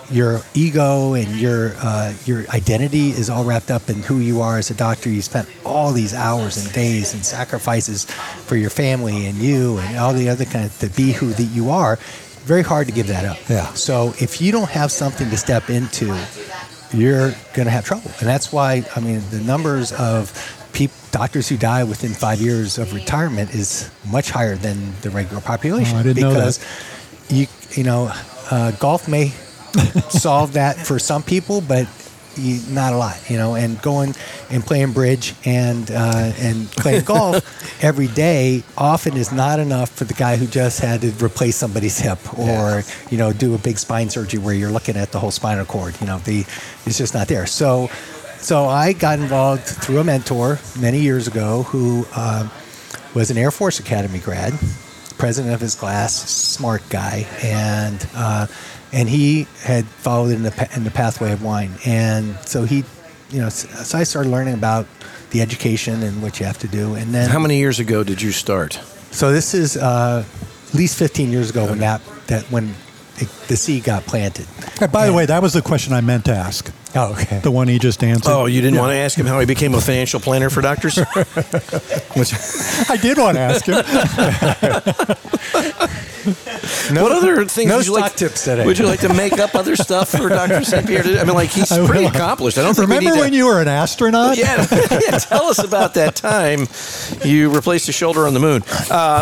your ego and your uh, your identity is all wrapped up in who you are as a doctor. You spent all these hours and days and sacrifices for your family and you and all the other kind of to be who that you are. Very hard to give that up. Yeah. So if you don't have something to step into, you're going to have trouble. And that's why, I mean, the numbers of peop- doctors who die within five years of retirement is much higher than the regular population. Oh, I didn't know that. Because you, you know, uh, golf may solve that for some people, but you, not a lot, you know, and going and playing bridge and uh, and playing golf every day often is not enough for the guy who just had to replace somebody's hip or, yeah. you know, do a big spine surgery where you're looking at the whole spinal cord. You know, the it's just not there. So, so I got involved through a mentor many years ago who uh, was an Air Force Academy grad, president of his class, smart guy, and uh, and he had followed in the in the pathway of wine, and so he, you know, so I started learning about the education and what you have to do, and then how many years ago did you start? So this is uh, at least fifteen years ago okay. when that that when it, the seed got planted. Hey, by and, the way, that was the question I meant to ask. Oh, okay. The one he just answered. Oh, you didn't yeah. want to ask him how he became a financial planner for doctors? Which, I did want to ask him. No, what other things no would you stock like, tips today. Would you like to make up other stuff for Doctor Saint Pierre? I mean, like, he's pretty accomplished. I don't think Remember we need when to, you were an astronaut? Yeah, yeah, tell us about that time you replaced a shoulder on the moon. Uh,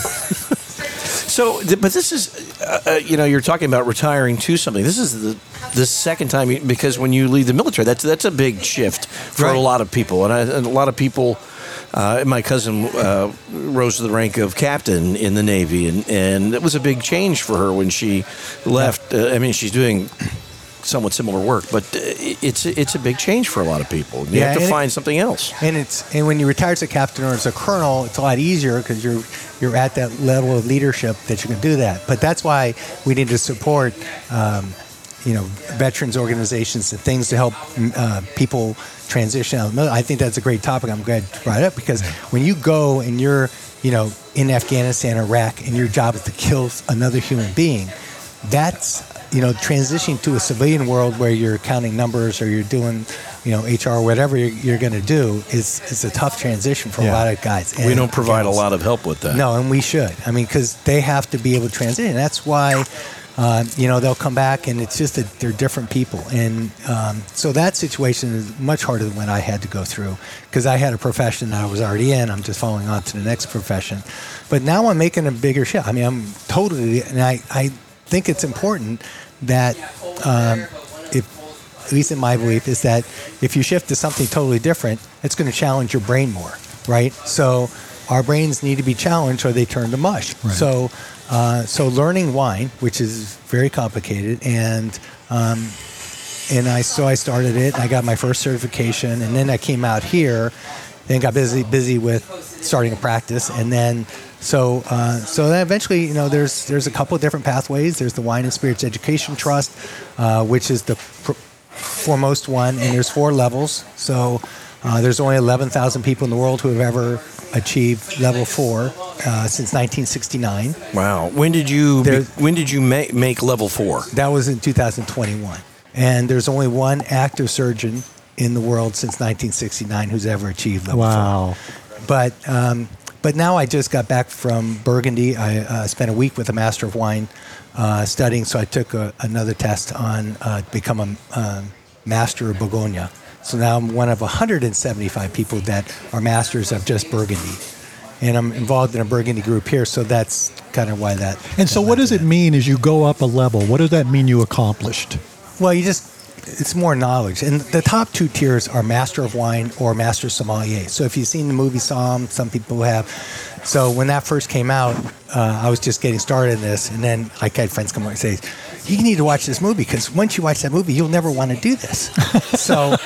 so, but this is, uh, you know, you're talking about retiring to something. This is the the second time, you, because when you leave the military, that's that's a big shift for right. a lot of people, and, I, and a lot of people. Uh, my cousin uh, rose to the rank of captain in the Navy, and, and it was a big change for her when she left. Uh, I mean, she's doing somewhat similar work, but it's it's a big change for a lot of people. You yeah, have to find it, something else. And it's and when you retire as a captain or as a colonel, it's a lot easier because you're you're at that level of leadership that you can do that. But that's why we need to support. Um, you know, veterans organizations and things to help uh, people transition out of the military. I think that's a great topic. I'm glad you brought it up because when you go and you're, you know, in Afghanistan, Iraq, and your job is to kill another human being, that's, you know, transitioning to a civilian world where you're counting numbers or you're doing, you know, H R or whatever you're, you're going to do is is a tough transition for yeah. a lot of guys. And we don't provide girls. a lot of help with that. No, and we should. I mean, because they have to be able to transition. That's why... Uh, you know, they'll come back, and it's just that they're different people. And um, so that situation is much harder than what I had to go through because I had a profession that I was already in. I'm just following on to the next profession. But now I'm making a bigger shift. I mean, I'm totally, and I, I think it's important that, um, if, at least in my belief, is that if you shift to something totally different, it's going to challenge your brain more, right? So our brains need to be challenged or they turn to mush. Right. So Uh, so learning wine, which is very complicated, and um, and I so I started it. I got my first certification, and then I came out here, then got busy busy with starting a practice, and then so uh, so then eventually, you know, there's there's a couple of different pathways. There's the Wine and Spirits Education Trust, uh, which is the pr- foremost one, and there's four levels. So uh, there's only eleven thousand people in the world who have ever achieved level four uh, since nineteen sixty-nine. Wow! When did you be, when did you make make level four? That was in two thousand twenty-one. And there's only one active surgeon in the world since nineteen sixty-nine who's ever achieved level wow. four. But um, but now I just got back from Burgundy. I uh, spent a week with a Master of Wine uh, studying, so I took a, another test on uh, to become a uh, Master of Bourgogne. So now I'm one of one hundred seventy-five people that are masters of just Burgundy. And I'm involved in a Burgundy group here, so that's kind of why that. And so what does it mean as you go up a level? What does that mean you accomplished? Well, you just, it's more knowledge. And the top two tiers are Master of Wine or Master Sommelier. So if you've seen the movie Somm, some people have. So when that first came out, uh, I was just getting started in this. And then like, I had friends come over and say, you need to watch this movie because once you watch that movie, you'll never want to do this. So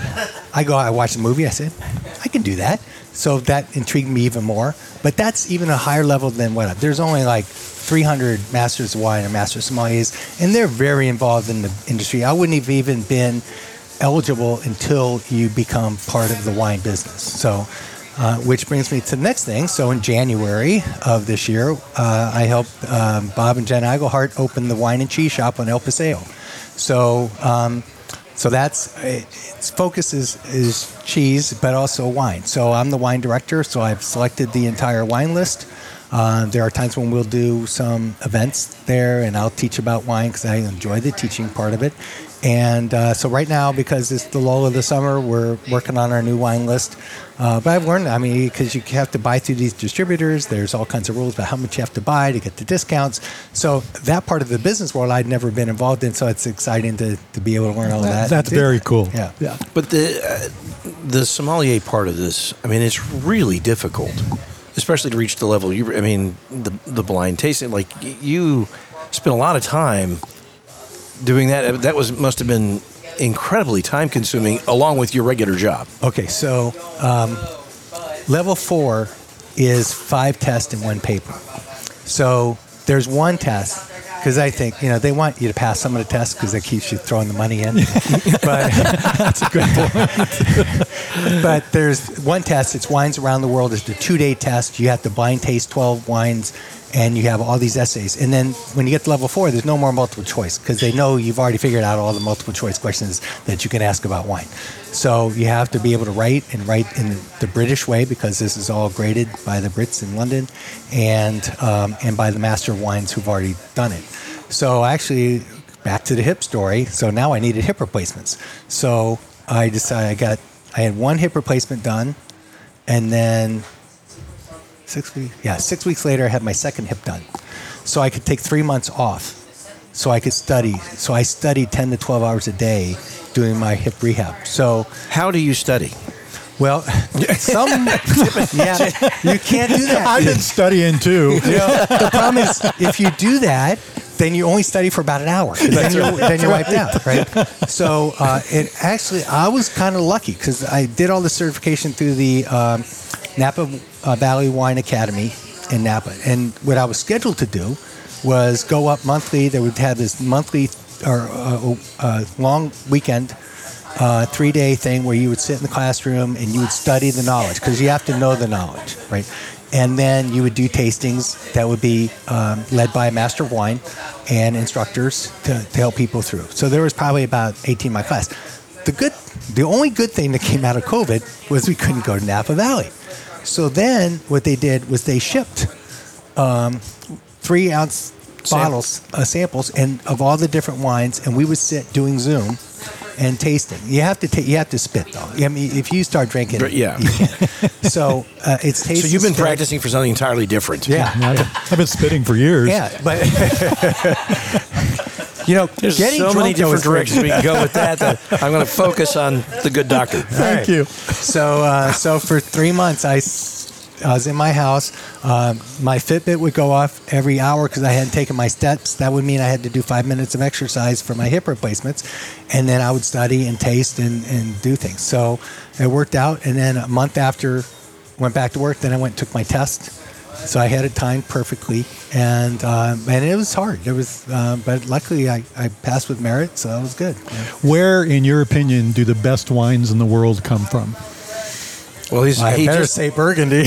I go, I watch the movie. I said, I can do that. So that intrigued me even more. But that's even a higher level than what there's only like three hundred Masters of Wine or Masters Sommeliers, and they're very involved in the industry. I wouldn't have even been eligible until you become part of the wine business. So, uh, which brings me to the next thing. So in January of this year, uh, I helped um, Bob and Jen Iglehart open the Wine and Cheese Shop on El Paseo. So, um, so that's its focus is is cheese, but also wine. So I'm the wine director. So I've selected the entire wine list. Uh, there are times when we'll do some events there, and I'll teach about wine because I enjoy the teaching part of it. And uh, so right now, because it's the lull of the summer, we're working on our new wine list. Uh, but I've learned, I mean, because you have to buy through these distributors. There's all kinds of rules about how much you have to buy to get the discounts. So that part of the business world I'd never been involved in. So it's exciting to, to be able to learn all that. That's very cool. Yeah. Yeah. But the uh, the sommelier part of this, I mean, it's really difficult, especially to reach the level you. I mean, the the blind tasting. Like you spent a lot of time doing that. That was must have been incredibly time consuming, along with your regular job. Okay, so um, level four is five tests in one paper. So there's one test, because I think, you know, they want you to pass some of the tests because it keeps you throwing the money in. But that's a good point. But there's one test, it's Wines Around the World. It's a two-day test. You have to blind taste twelve wines, and you have all these essays. And then when you get to level four, there's no more multiple choice because they know you've already figured out all the multiple choice questions that you can ask about wine. So you have to be able to write and write in the British way because this is all graded by the Brits in London and um, and by the Master of Wines who've already done it. So actually, back to the hip story. So now I needed hip replacements. So I decided I got I had one hip replacement done, and then Six weeks, yeah. Six weeks later, I had my second hip done, so I could take three months off, so I could study. So I studied ten to twelve hours a day doing my hip rehab. So how do you study? Well, some yeah, you can't do that. I've been studying too. You know, the problem is if you do that, then you only study for about an hour. Then you're, then you're wiped out, right? So uh, it actually, I was kind of lucky because I did all the certification through the um, Napa uh, Valley Wine Academy in Napa. And what I was scheduled to do was go up monthly. They would have this monthly or uh, uh, long weekend, uh, three-day thing where you would sit in the classroom and you would study the knowledge because you have to know the knowledge, right? And then you would do tastings that would be um, led by a master of wine and instructors to, to help people through. So there was probably about eighteen in my class. The good, the only good thing that came out of COVID was we couldn't go to Napa Valley. So then what they did was they shipped um, three ounce bottles, uh, samples, and of all the different wines, and we would sit doing Zoom and tasting. You have to ta- you have to spit though. I mean, if you start drinking, yeah. you can't. So uh, it's taste. So you've been spit. practicing for something entirely different. Yeah, I've been spitting for years. yeah, but you know, There's getting so many drunk, though, different is great. directions we can go with that. That I'm going to focus on the good doctor. Thank you. So, uh, so for three months, I, s- I was in my house. Um, my Fitbit would go off every hour because I hadn't taken my steps. That would mean I had to do five minutes of exercise for my hip replacements, and then I would study and taste and, and do things. So it worked out. And then a month after, went back to work. Then I went and took my test. So I had it timed perfectly, and um, and it was hard. It was, uh, but luckily I, I passed with merit, so that was good. Yeah. Where, in your opinion, do the best wines in the world come from? Well, he's, I he better just, say Burgundy.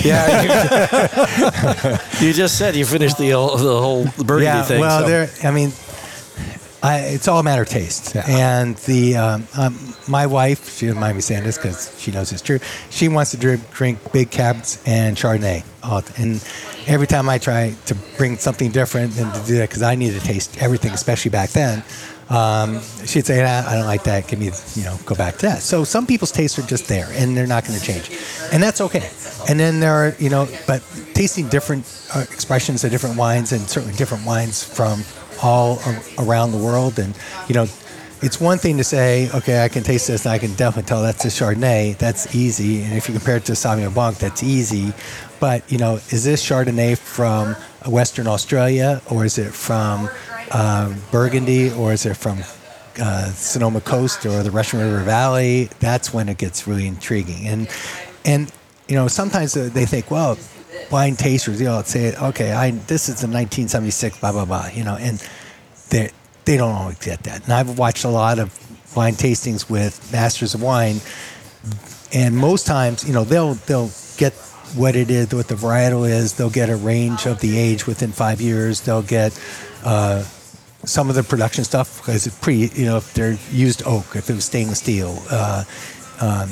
yeah. You, you just said you finished the whole, the whole Burgundy yeah, thing. well, so. there. I mean, I, it's all a matter of taste. Yeah. And the um, um, my wife, she doesn't mind me saying this because she knows it's true. She wants to drink, drink big cabs and Chardonnay. And every time I try to bring something different and to do that, because I need to taste everything, especially back then, um, she'd say, nah, I don't like that. Give me, you know, go back to that. So some people's tastes are just there, and they're not going to change. And that's okay. And then there are, you know, but tasting different uh, expressions of different wines, and certainly different wines from all a- around the world. And, you know, it's one thing to say, okay, I can taste this, and I can definitely tell that's a Chardonnay. That's easy. And if you compare it to a Sauvignon Blanc, that's easy. But, you know, is this Chardonnay from Western Australia, or is it from um, Burgundy, or is it from uh, Sonoma Coast or the Russian River Valley? That's when it gets really intriguing. And, and you know, sometimes they think, well, wine tasters, you know, say, okay, I this is the nineteen seventy-six, blah, blah, blah, you know, and they they don't always get that. And I've watched a lot of wine tastings with masters of wine, and most times, you know, they'll they'll get what it is, what the varietal is. They'll get a range of the age within five years. They'll get uh, some of the production stuff, because it's pretty, you know, if they're used oak, if it was stainless steel, uh, um,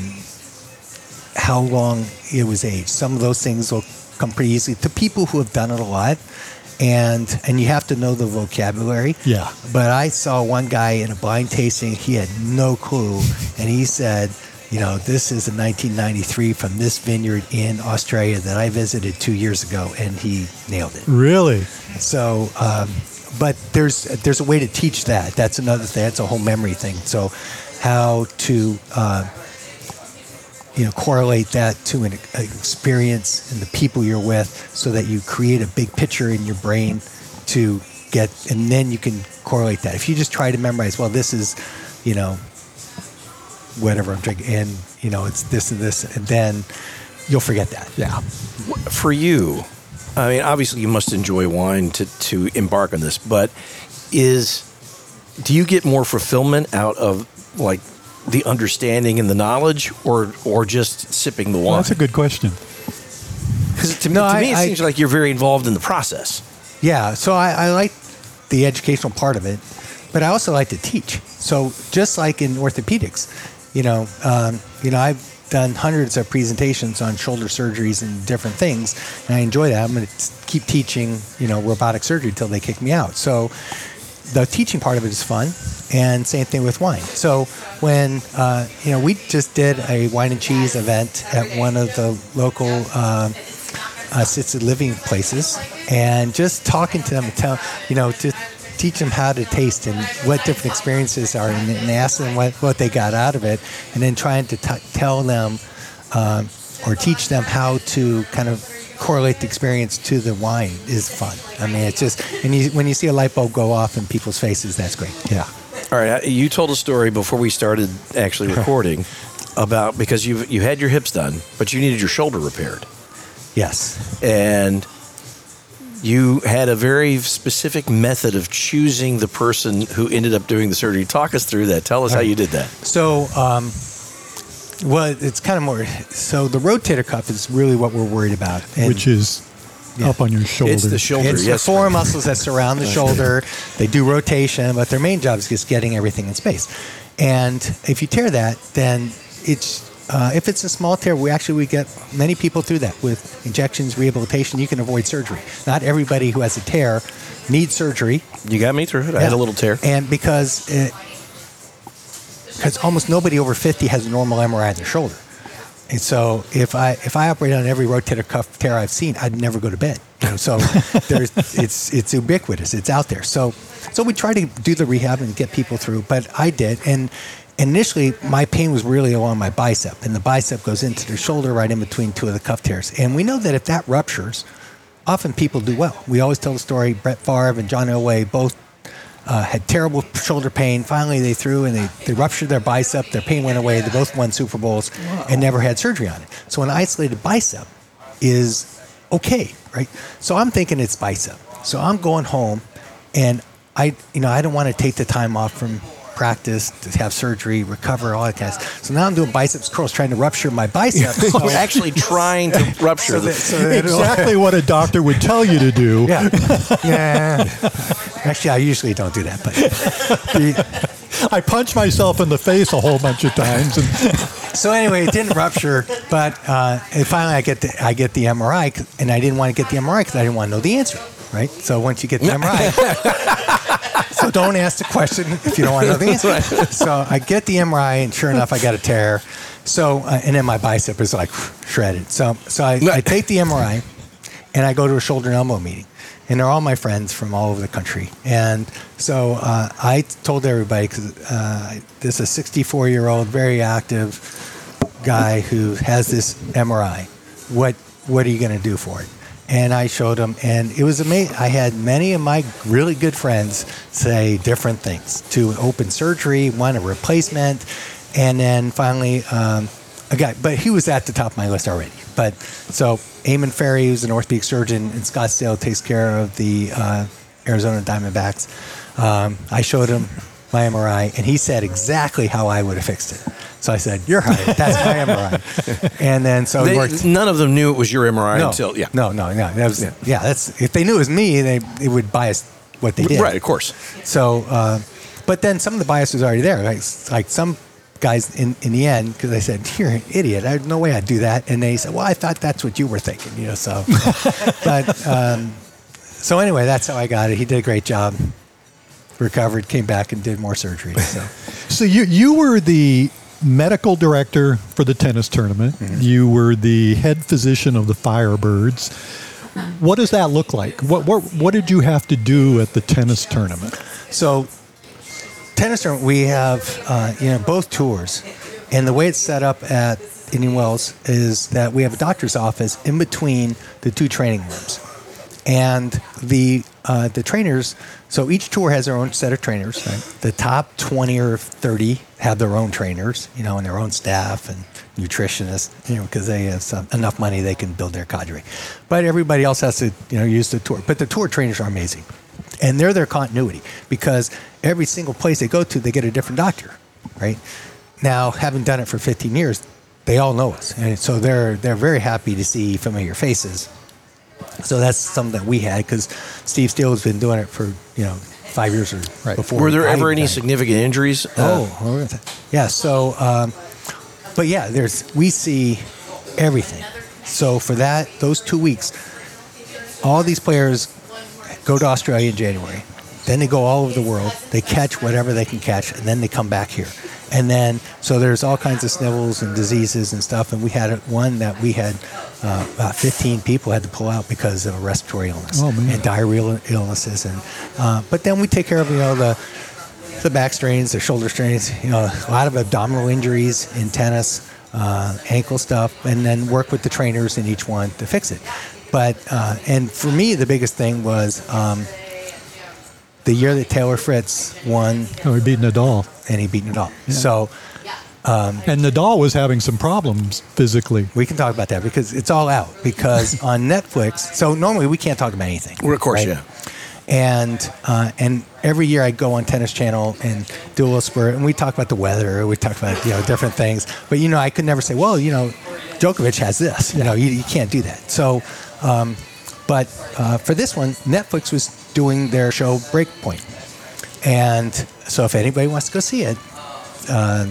how long it was aged. Some of those things will come pretty easily to people who have done it a lot. And and you have to know the vocabulary. Yeah. But I saw one guy in a blind tasting, he had no clue. And he said, you know, this is a nineteen ninety-three from this vineyard in Australia that I visited two years ago. And he nailed it. Really? So, um, but there's there's a way to teach that. That's another thing. That's a whole memory thing. So how to, uh, you know, correlate that to an, an experience and the people you're with so that you create a big picture in your brain to get, and then you can correlate that. If you just try to memorize, well, this is, you know, whatever I'm drinking, and, you know, it's this and this, and then you'll forget that. Yeah. For you, I mean, obviously you must enjoy wine to, to embark on this, but is, do you get more fulfillment out of, like, the understanding and the knowledge, or or just sipping the wine? Well, that's a good question. Because to, No, me, to I- me, it I- seems like you're very involved in the process. Yeah, so I, I like the educational part of it, but I also like to teach. So just like in orthopedics, you know, um, you know, I've done hundreds of presentations on shoulder surgeries and different things, and I enjoy that. I'm going to keep teaching, you know, robotic surgery until they kick me out. So the teaching part of it is fun, and same thing with wine. So when, uh, you know, we just did a wine and cheese event at one of the local uh, assisted living places, and just talking to them and tell, you know, just teach them how to taste and what different experiences are, and, and ask them what, what they got out of it, and then trying to t- tell them um, or teach them how to kind of correlate the experience to the wine is fun. I mean, it's just, and you, when you see a light bulb go off in people's faces, that's great. Yeah. All right, you told a story before we started actually recording about, because you you had your hips done, but you needed your shoulder repaired, Yes. and you had a very specific method of choosing the person who ended up doing the surgery. Talk us through that. Tell us how you did that. So, um, well, it's kind of more, so the rotator cuff is really what we're worried about. And Which is Yeah. up on your shoulder. It's the shoulder, It's yes. the four muscles that surround the shoulder. They do rotation, but their main job is just getting everything in space. And if you tear that, then it's, uh, if it's a small tear, we actually, we get many people through that with injections, rehabilitation. You can avoid surgery. Not everybody who has a tear needs surgery. You got me through it. I had a little tear. And because it, because almost nobody over fifty has a normal M R I of their shoulder. And so if I if I operate on every rotator cuff tear I've seen, I'd never go to bed. You know, so there's it's it's ubiquitous. It's out there. So so we try to do the rehab and get people through. But I did, and initially my pain was really along my bicep, and the bicep goes into the shoulder right in between two of the cuff tears. And we know that if that ruptures, often people do well. We always tell the story. Brett Favre and John Elway both Uh, had terrible shoulder pain. Finally, they threw and they, they ruptured their bicep. Their pain went away. They both won Super Bowls and never had surgery on it. So an isolated bicep is okay, right? So I'm thinking it's bicep. So I'm going home, and I, you know, I don't want to take the time off from practice to have surgery, recover, all that kind of stuff. So now I'm doing biceps curls, trying to rupture my bicep. So We're actually trying to rupture So the that- so that it'll- exactly what a doctor would tell you to do. Yeah. Yeah. Actually, I usually don't do that, but the, I punch myself in the face a whole bunch of times. And so anyway, it didn't rupture, but uh, and finally I get the I get the M R I, and I didn't want to get the M R I because I didn't want to know the answer, right? So once you get the M R I, so don't ask the question if you don't want to know the answer. So I get the M R I, and sure enough, I got a tear. So uh, and then my bicep is like shredded. So so I, I take the M R I, and I go to a shoulder and elbow meeting. And they're all my friends from all over the country. And so uh, I told everybody, because uh, this is a sixty-four-year-old, very active guy who has this M R I. What what are you going to do for it? And I showed him, and it was amazing. I had many of my really good friends say different things. To open surgery, one a replacement, and then finally um, a guy. But he was at the top of my list already. But so Eamon Ferry, who's an orthopedic surgeon in Scottsdale, takes care of the uh, Arizona Diamondbacks. Um, I showed him my M R I, and he said exactly how I would have fixed it. So I said, "You're hired. That's my M R I." And then so They, it worked. none of them knew it was your M R I No, until yeah. no, no, no. That was, Yeah. yeah. That's if they knew it was me, they it would bias what they did. Right, of course. So, uh, but then some of the bias was already there. Like, like some guys in, in the end, because I said, "You're an idiot. I have no way I'd do that." And they said, "Well, I thought that's what you were thinking," you know. So, but um, so anyway, that's how I got it. He did a great job. Recovered, came back, and did more surgery. So, so you you were the medical director for the tennis tournament. Mm-hmm. You were the head physician of the Firebirds. What does that look like? What what what did you have to do at the tennis tournament? So, tennis tournament, we have uh, you know both tours, and the way it's set up at Indian Wells is that we have a doctor's office in between the two training rooms, and the uh, the trainers. So each tour has their own set of trainers. Right? The top twenty or thirty have their own trainers, you know, and their own staff and nutritionists, you know, because they have some, enough money they can build their cadre. But everybody else has to, you know, use the tour. But the tour trainers are amazing, and they're their continuity because every single place they go to, they get a different doctor, right? Now, having done it for fifteen years, they all know us, and so they're they're very happy to see familiar faces. So that's something that we had because Steve Steele has been doing it for, you know, five years or right. before. Were there I ever any died. significant injuries? Oh, uh, yeah. So, um, but yeah, there's we see everything. So for that, those two weeks, all these players go to Australia in January. Then they go all over the world. They catch whatever they can catch, and then they come back here. And then, so there's all kinds of snivels and diseases and stuff. And we had one that we had uh, about fifteen people had to pull out because of a respiratory illness oh, man. and diarrheal illnesses. And uh, but then we take care of you know the the back strains, the shoulder strains, you know, a lot of abdominal injuries in tennis, uh, ankle stuff, and then work with the trainers in each one to fix it. But uh, and for me, the biggest thing was. Um, The year that Taylor Fritz won, Oh, he beat Nadal. and he beat Nadal. Yeah. So And Nadal was having some problems physically. we can talk about that because it's all out. Because on Netflix, so normally we can't talk about anything. Well, of course, right? yeah. And uh, and every year I go on Tennis Channel and do a little spurt, and we talk about the weather, we talk about you know different things. But you know, I could never say, well, you know, Djokovic has this. You know, you, you can't do that. So, um, but uh, for this one, Netflix was doing their show Breakpoint, and so if anybody wants to go see it, uh,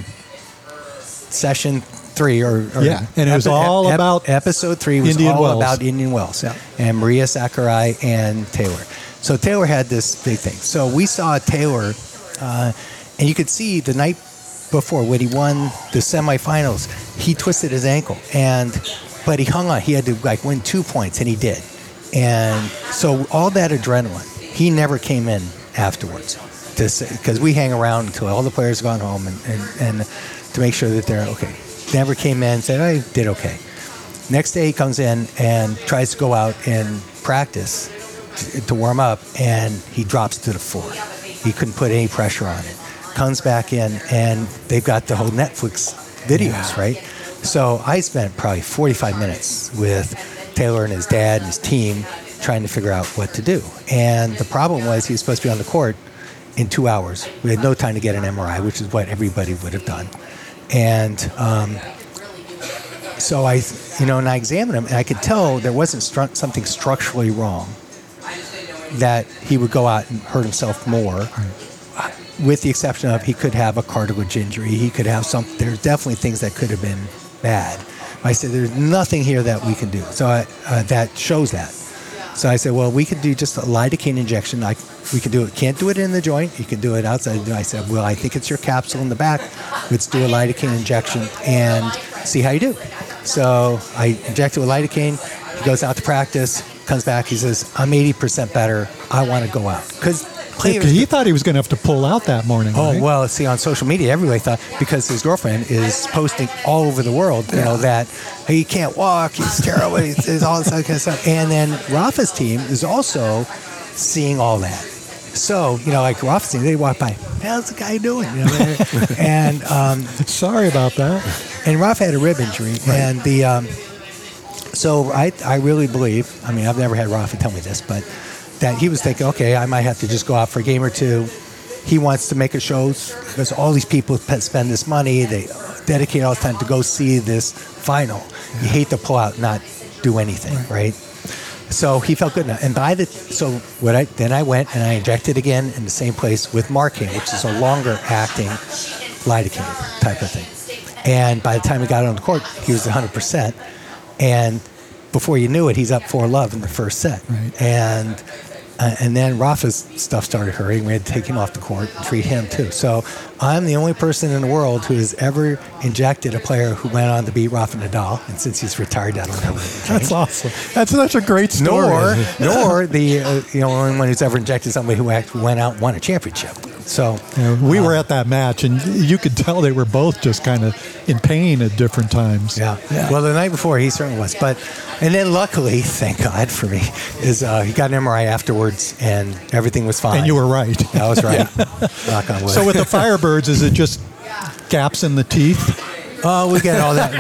session three or, or Yeah, and it was all ep- about episode three was Indian all Wells. about Indian Wells Yeah. and Maria Sakurai and Taylor. So Taylor had this big thing. So we saw Taylor, uh, and you could see the night before when he won the semifinals, he twisted his ankle, and but he hung on. He had to like win two points, and he did. And so all that adrenaline, he never came in afterwards because we hang around until all the players have gone home and, and, and to make sure that they're okay. Never came in and said, I did okay. Next day he comes in and tries to go out and practice to, to warm up, and he drops to the floor. He couldn't put any pressure on it. Comes back in, and they've got the whole Netflix videos, right? So I spent probably forty-five minutes with Taylor and his dad and his team trying to figure out what to do. And the problem was he was supposed to be on the court in two hours. We had no time to get an M R I, which is what everybody would have done. And um, so I, you know, and I examined him, and I could tell there wasn't stru- something structurally wrong, that he would go out and hurt himself more, with the exception of he could have a cartilage injury. He could have some, there's definitely things that could have been bad. I said, there's nothing here that we can do. So I, uh, that shows that. So I said, well, we could do just a lidocaine injection. I, we could do it. Can't do it in the joint. You can do it outside. I said, well, I think it's your capsule in the back. Let's do a lidocaine injection and see how you do. So I injected with lidocaine. He goes out to practice, comes back. He says, I'm eighty percent better. I want to go out. Because Yeah, 'cause he thought he was going to have to pull out that morning. Oh, right? well, see, on social media, everybody thought, because his girlfriend is posting all over the world, you know, that hey, he can't walk, he's terrible, he's, he's all this other kind of stuff. And then Rafa's team is also seeing all that. So, you know, like Rafa's team, they walk by, how's the guy doing? You know, and um, Sorry about that. and Rafa had a rib injury, and the um, so I I really believe, I mean, I've never had Rafa tell me this, but that he was thinking, okay, I might have to just go out for a game or two. He wants to make a show because all these people spend this money, they dedicate all the time to go see this final. You hate to pull out and not do anything, right? So he felt good enough. And by the so what I then I went and I injected again in the same place with Marcaine, which is a longer acting lidocaine type of thing. And by the time he got on the court, he was one hundred percent. And before you knew it, he's up four love in the first set. Right. And uh, and then Rafa's stuff started hurting. We had to take him off the court and treat him too. So I'm the only person in the world who has ever injected a player who went on to beat Rafa Nadal. And since he's retired, I don't know. That's awesome. That's such a great story. Nor, nor the uh, you know only one who's ever injected somebody who actually went out and won a championship. So Yeah, we uh, were at that match, and you could tell they were both just kind of in pain at different times. Yeah. Well, the night before, he certainly was. But, and then luckily, thank God for me, is uh, he got an M R I afterwards, and everything was fine. And you were right. I was right. Knock on wood. So with the Firebirds, is it just gaps in the teeth? Oh, we get all that.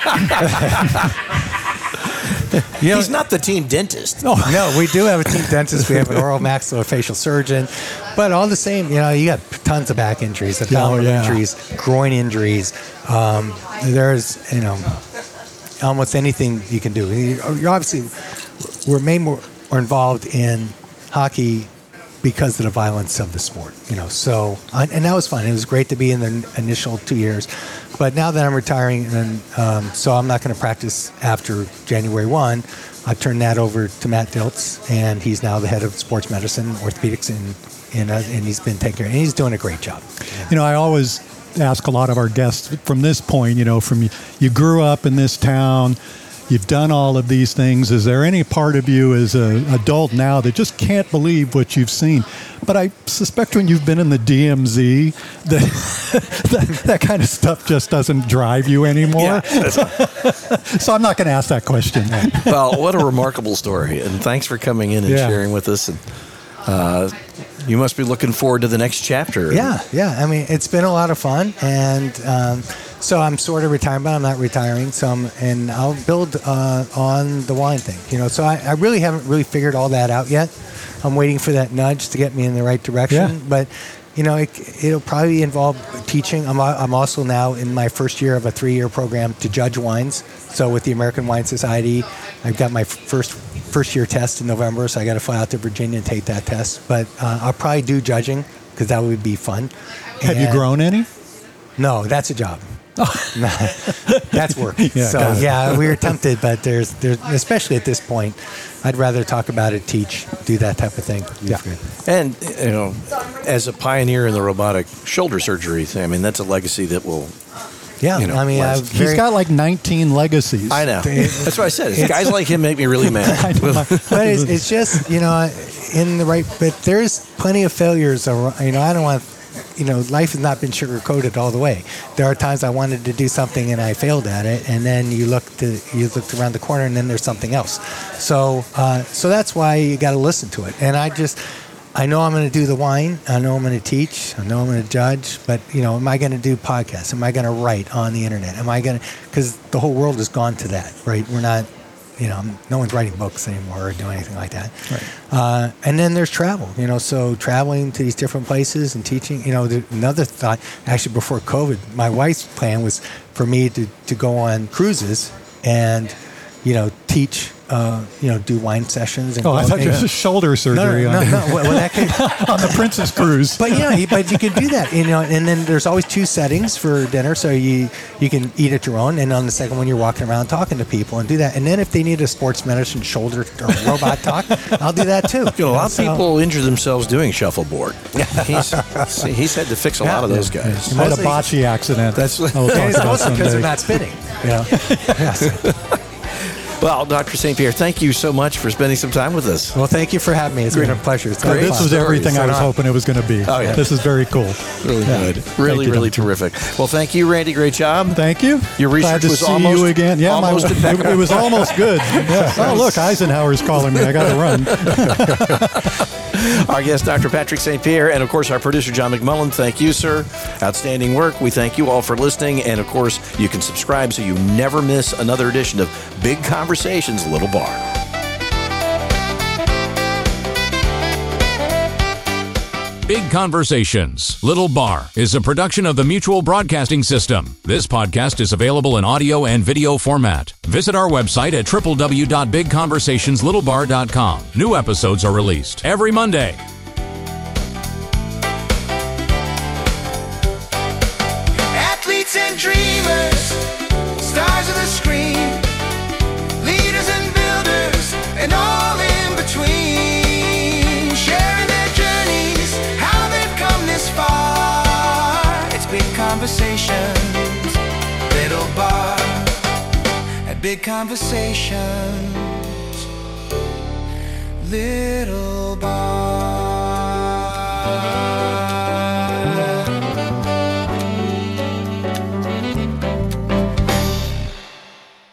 You know, He's not the team dentist. no, no, we do have a team dentist. We have an oral maxillofacial surgeon. But all the same, you know, you got tons of back injuries, abdominal yeah. injuries, groin injuries. Um, there's, you know, almost anything you can do. You're obviously, we're made more or involved in hockey because of the violence of the sport, you know. So, and that was fun. It was great to be in the initial two years. But now that I'm retiring, and um, so I'm not going to practice after January first, I've turned that over to Matt Diltz, and he's now the head of sports medicine, orthopedics, and and, uh, and he's been taking care, and he's doing a great job. You know, I always ask a lot of our guests from this point, you know, from you grew up in this town, you've done all of these things. Is there any part of you as an adult now that just can't believe what you've seen? But I suspect when you've been in the D M Z, that, that, that kind of stuff just doesn't drive you anymore. Yeah. So I'm not going to ask that question. Well, what a remarkable story. And thanks for coming in and Yeah. sharing with us. And uh, you must be looking forward to the next chapter. Yeah, yeah. I mean, it's been a lot of fun, and um, so I'm sort of retiring, but I'm not retiring. So I'm, and I'll build uh, on the wine thing, you know. So I, I really haven't really figured all that out yet. I'm waiting for that nudge to get me in the right direction. Yeah. But you know, it, it'll probably involve teaching. I'm I'm also now in my first year of a three-year program to judge wines. So with the American Wine Society, I've got my first first year test in November, so I got to fly out to Virginia and take that test. But uh, I'll probably do judging because that would be fun. Have you And- grown any? No, that's a job. That's work. Yeah, so got it. yeah, we were tempted, but there's there's especially at this point, I'd rather talk about it, teach, do that type of thing. Yeah. And, you know, as a pioneer in the robotic shoulder surgery thing, I mean, that's a legacy that will, Yeah, You know, I mean, last- I've He's Very- got like nineteen legacies. I know. That's what I said. It's guys like him make me really mad. but it's, it's just, you know, in the right, but there's plenty of failures. Around, you know, I don't want, you know, life has not been sugar coated all the way. There are times I wanted to do something and I failed at it, and then you look to you looked around the corner and then there's something else. So, uh, so that's why you got to listen to it. And I just, I know I'm going to do the wine. I know I'm going to teach. I know I'm going to judge. But you know, am I going to do podcasts? Am I going to write on the internet? Am I going to? Because the whole world has gone to that, right? We're not. You know, no one's writing books anymore or doing anything like that. Right. Uh, and then there's travel, you know, so traveling to these different places and teaching, you know, the, another thought, actually before COVID, my wife's plan was for me to, to go on cruises and, you know, teach, uh, you know, do wine sessions. And Oh, I go- thought it was and- a shoulder no, no, surgery no, on, no, well, well, that could, on the Princess Cruise. but yeah, you- but you can do that, you know. And then there's always two settings for dinner, so you you can eat at your own, and on the second one you're walking around talking to people and do that. And then if they need a sports medicine shoulder or robot talk, I'll do that too. You know, a lot of So- people injure themselves doing shuffleboard. He's, see, he's had to fix a lot of those guys. I had a Mostly- bocce accident. That's- I will talk And it's about mostly because someday. of not spinning. You know? Yes. Well, Doctor Saint Pierre, thank you so much for spending some time with us. Well, thank you for having me. It's been a pleasure. It's been Great. This fun. was everything I stories. was hoping it was going to be. Oh, yeah. This is very cool. Really Yeah. good. Thank Really, you, really Doctor. terrific. Well, thank you, Randy. Great job. Thank you. Your research Glad to was see almost- you again. Yeah, almost my, it, impeccable. it was almost good. Yeah. Oh, look, Eisenhower's calling me. I got to run. Our guest, Doctor Patrick Saint Pierre, and of course, our producer, John McMullen. Thank you, sir. Outstanding work. We thank you all for listening. And of course, you can subscribe so you never miss another edition of Big Conversations, Little Bar. Big Conversations, Little Bar is a production of the Mutual Broadcasting System. This podcast is available in audio and video format. Visit our website at w w w dot big conversations little bar dot com. New episodes are released every Monday. Athletes and dreamers, stars of the screen, leaders and builders, and all in between, sharing their journeys, how they've come this far. It's Big Conversations, Little Bar, at Big Conversations, Little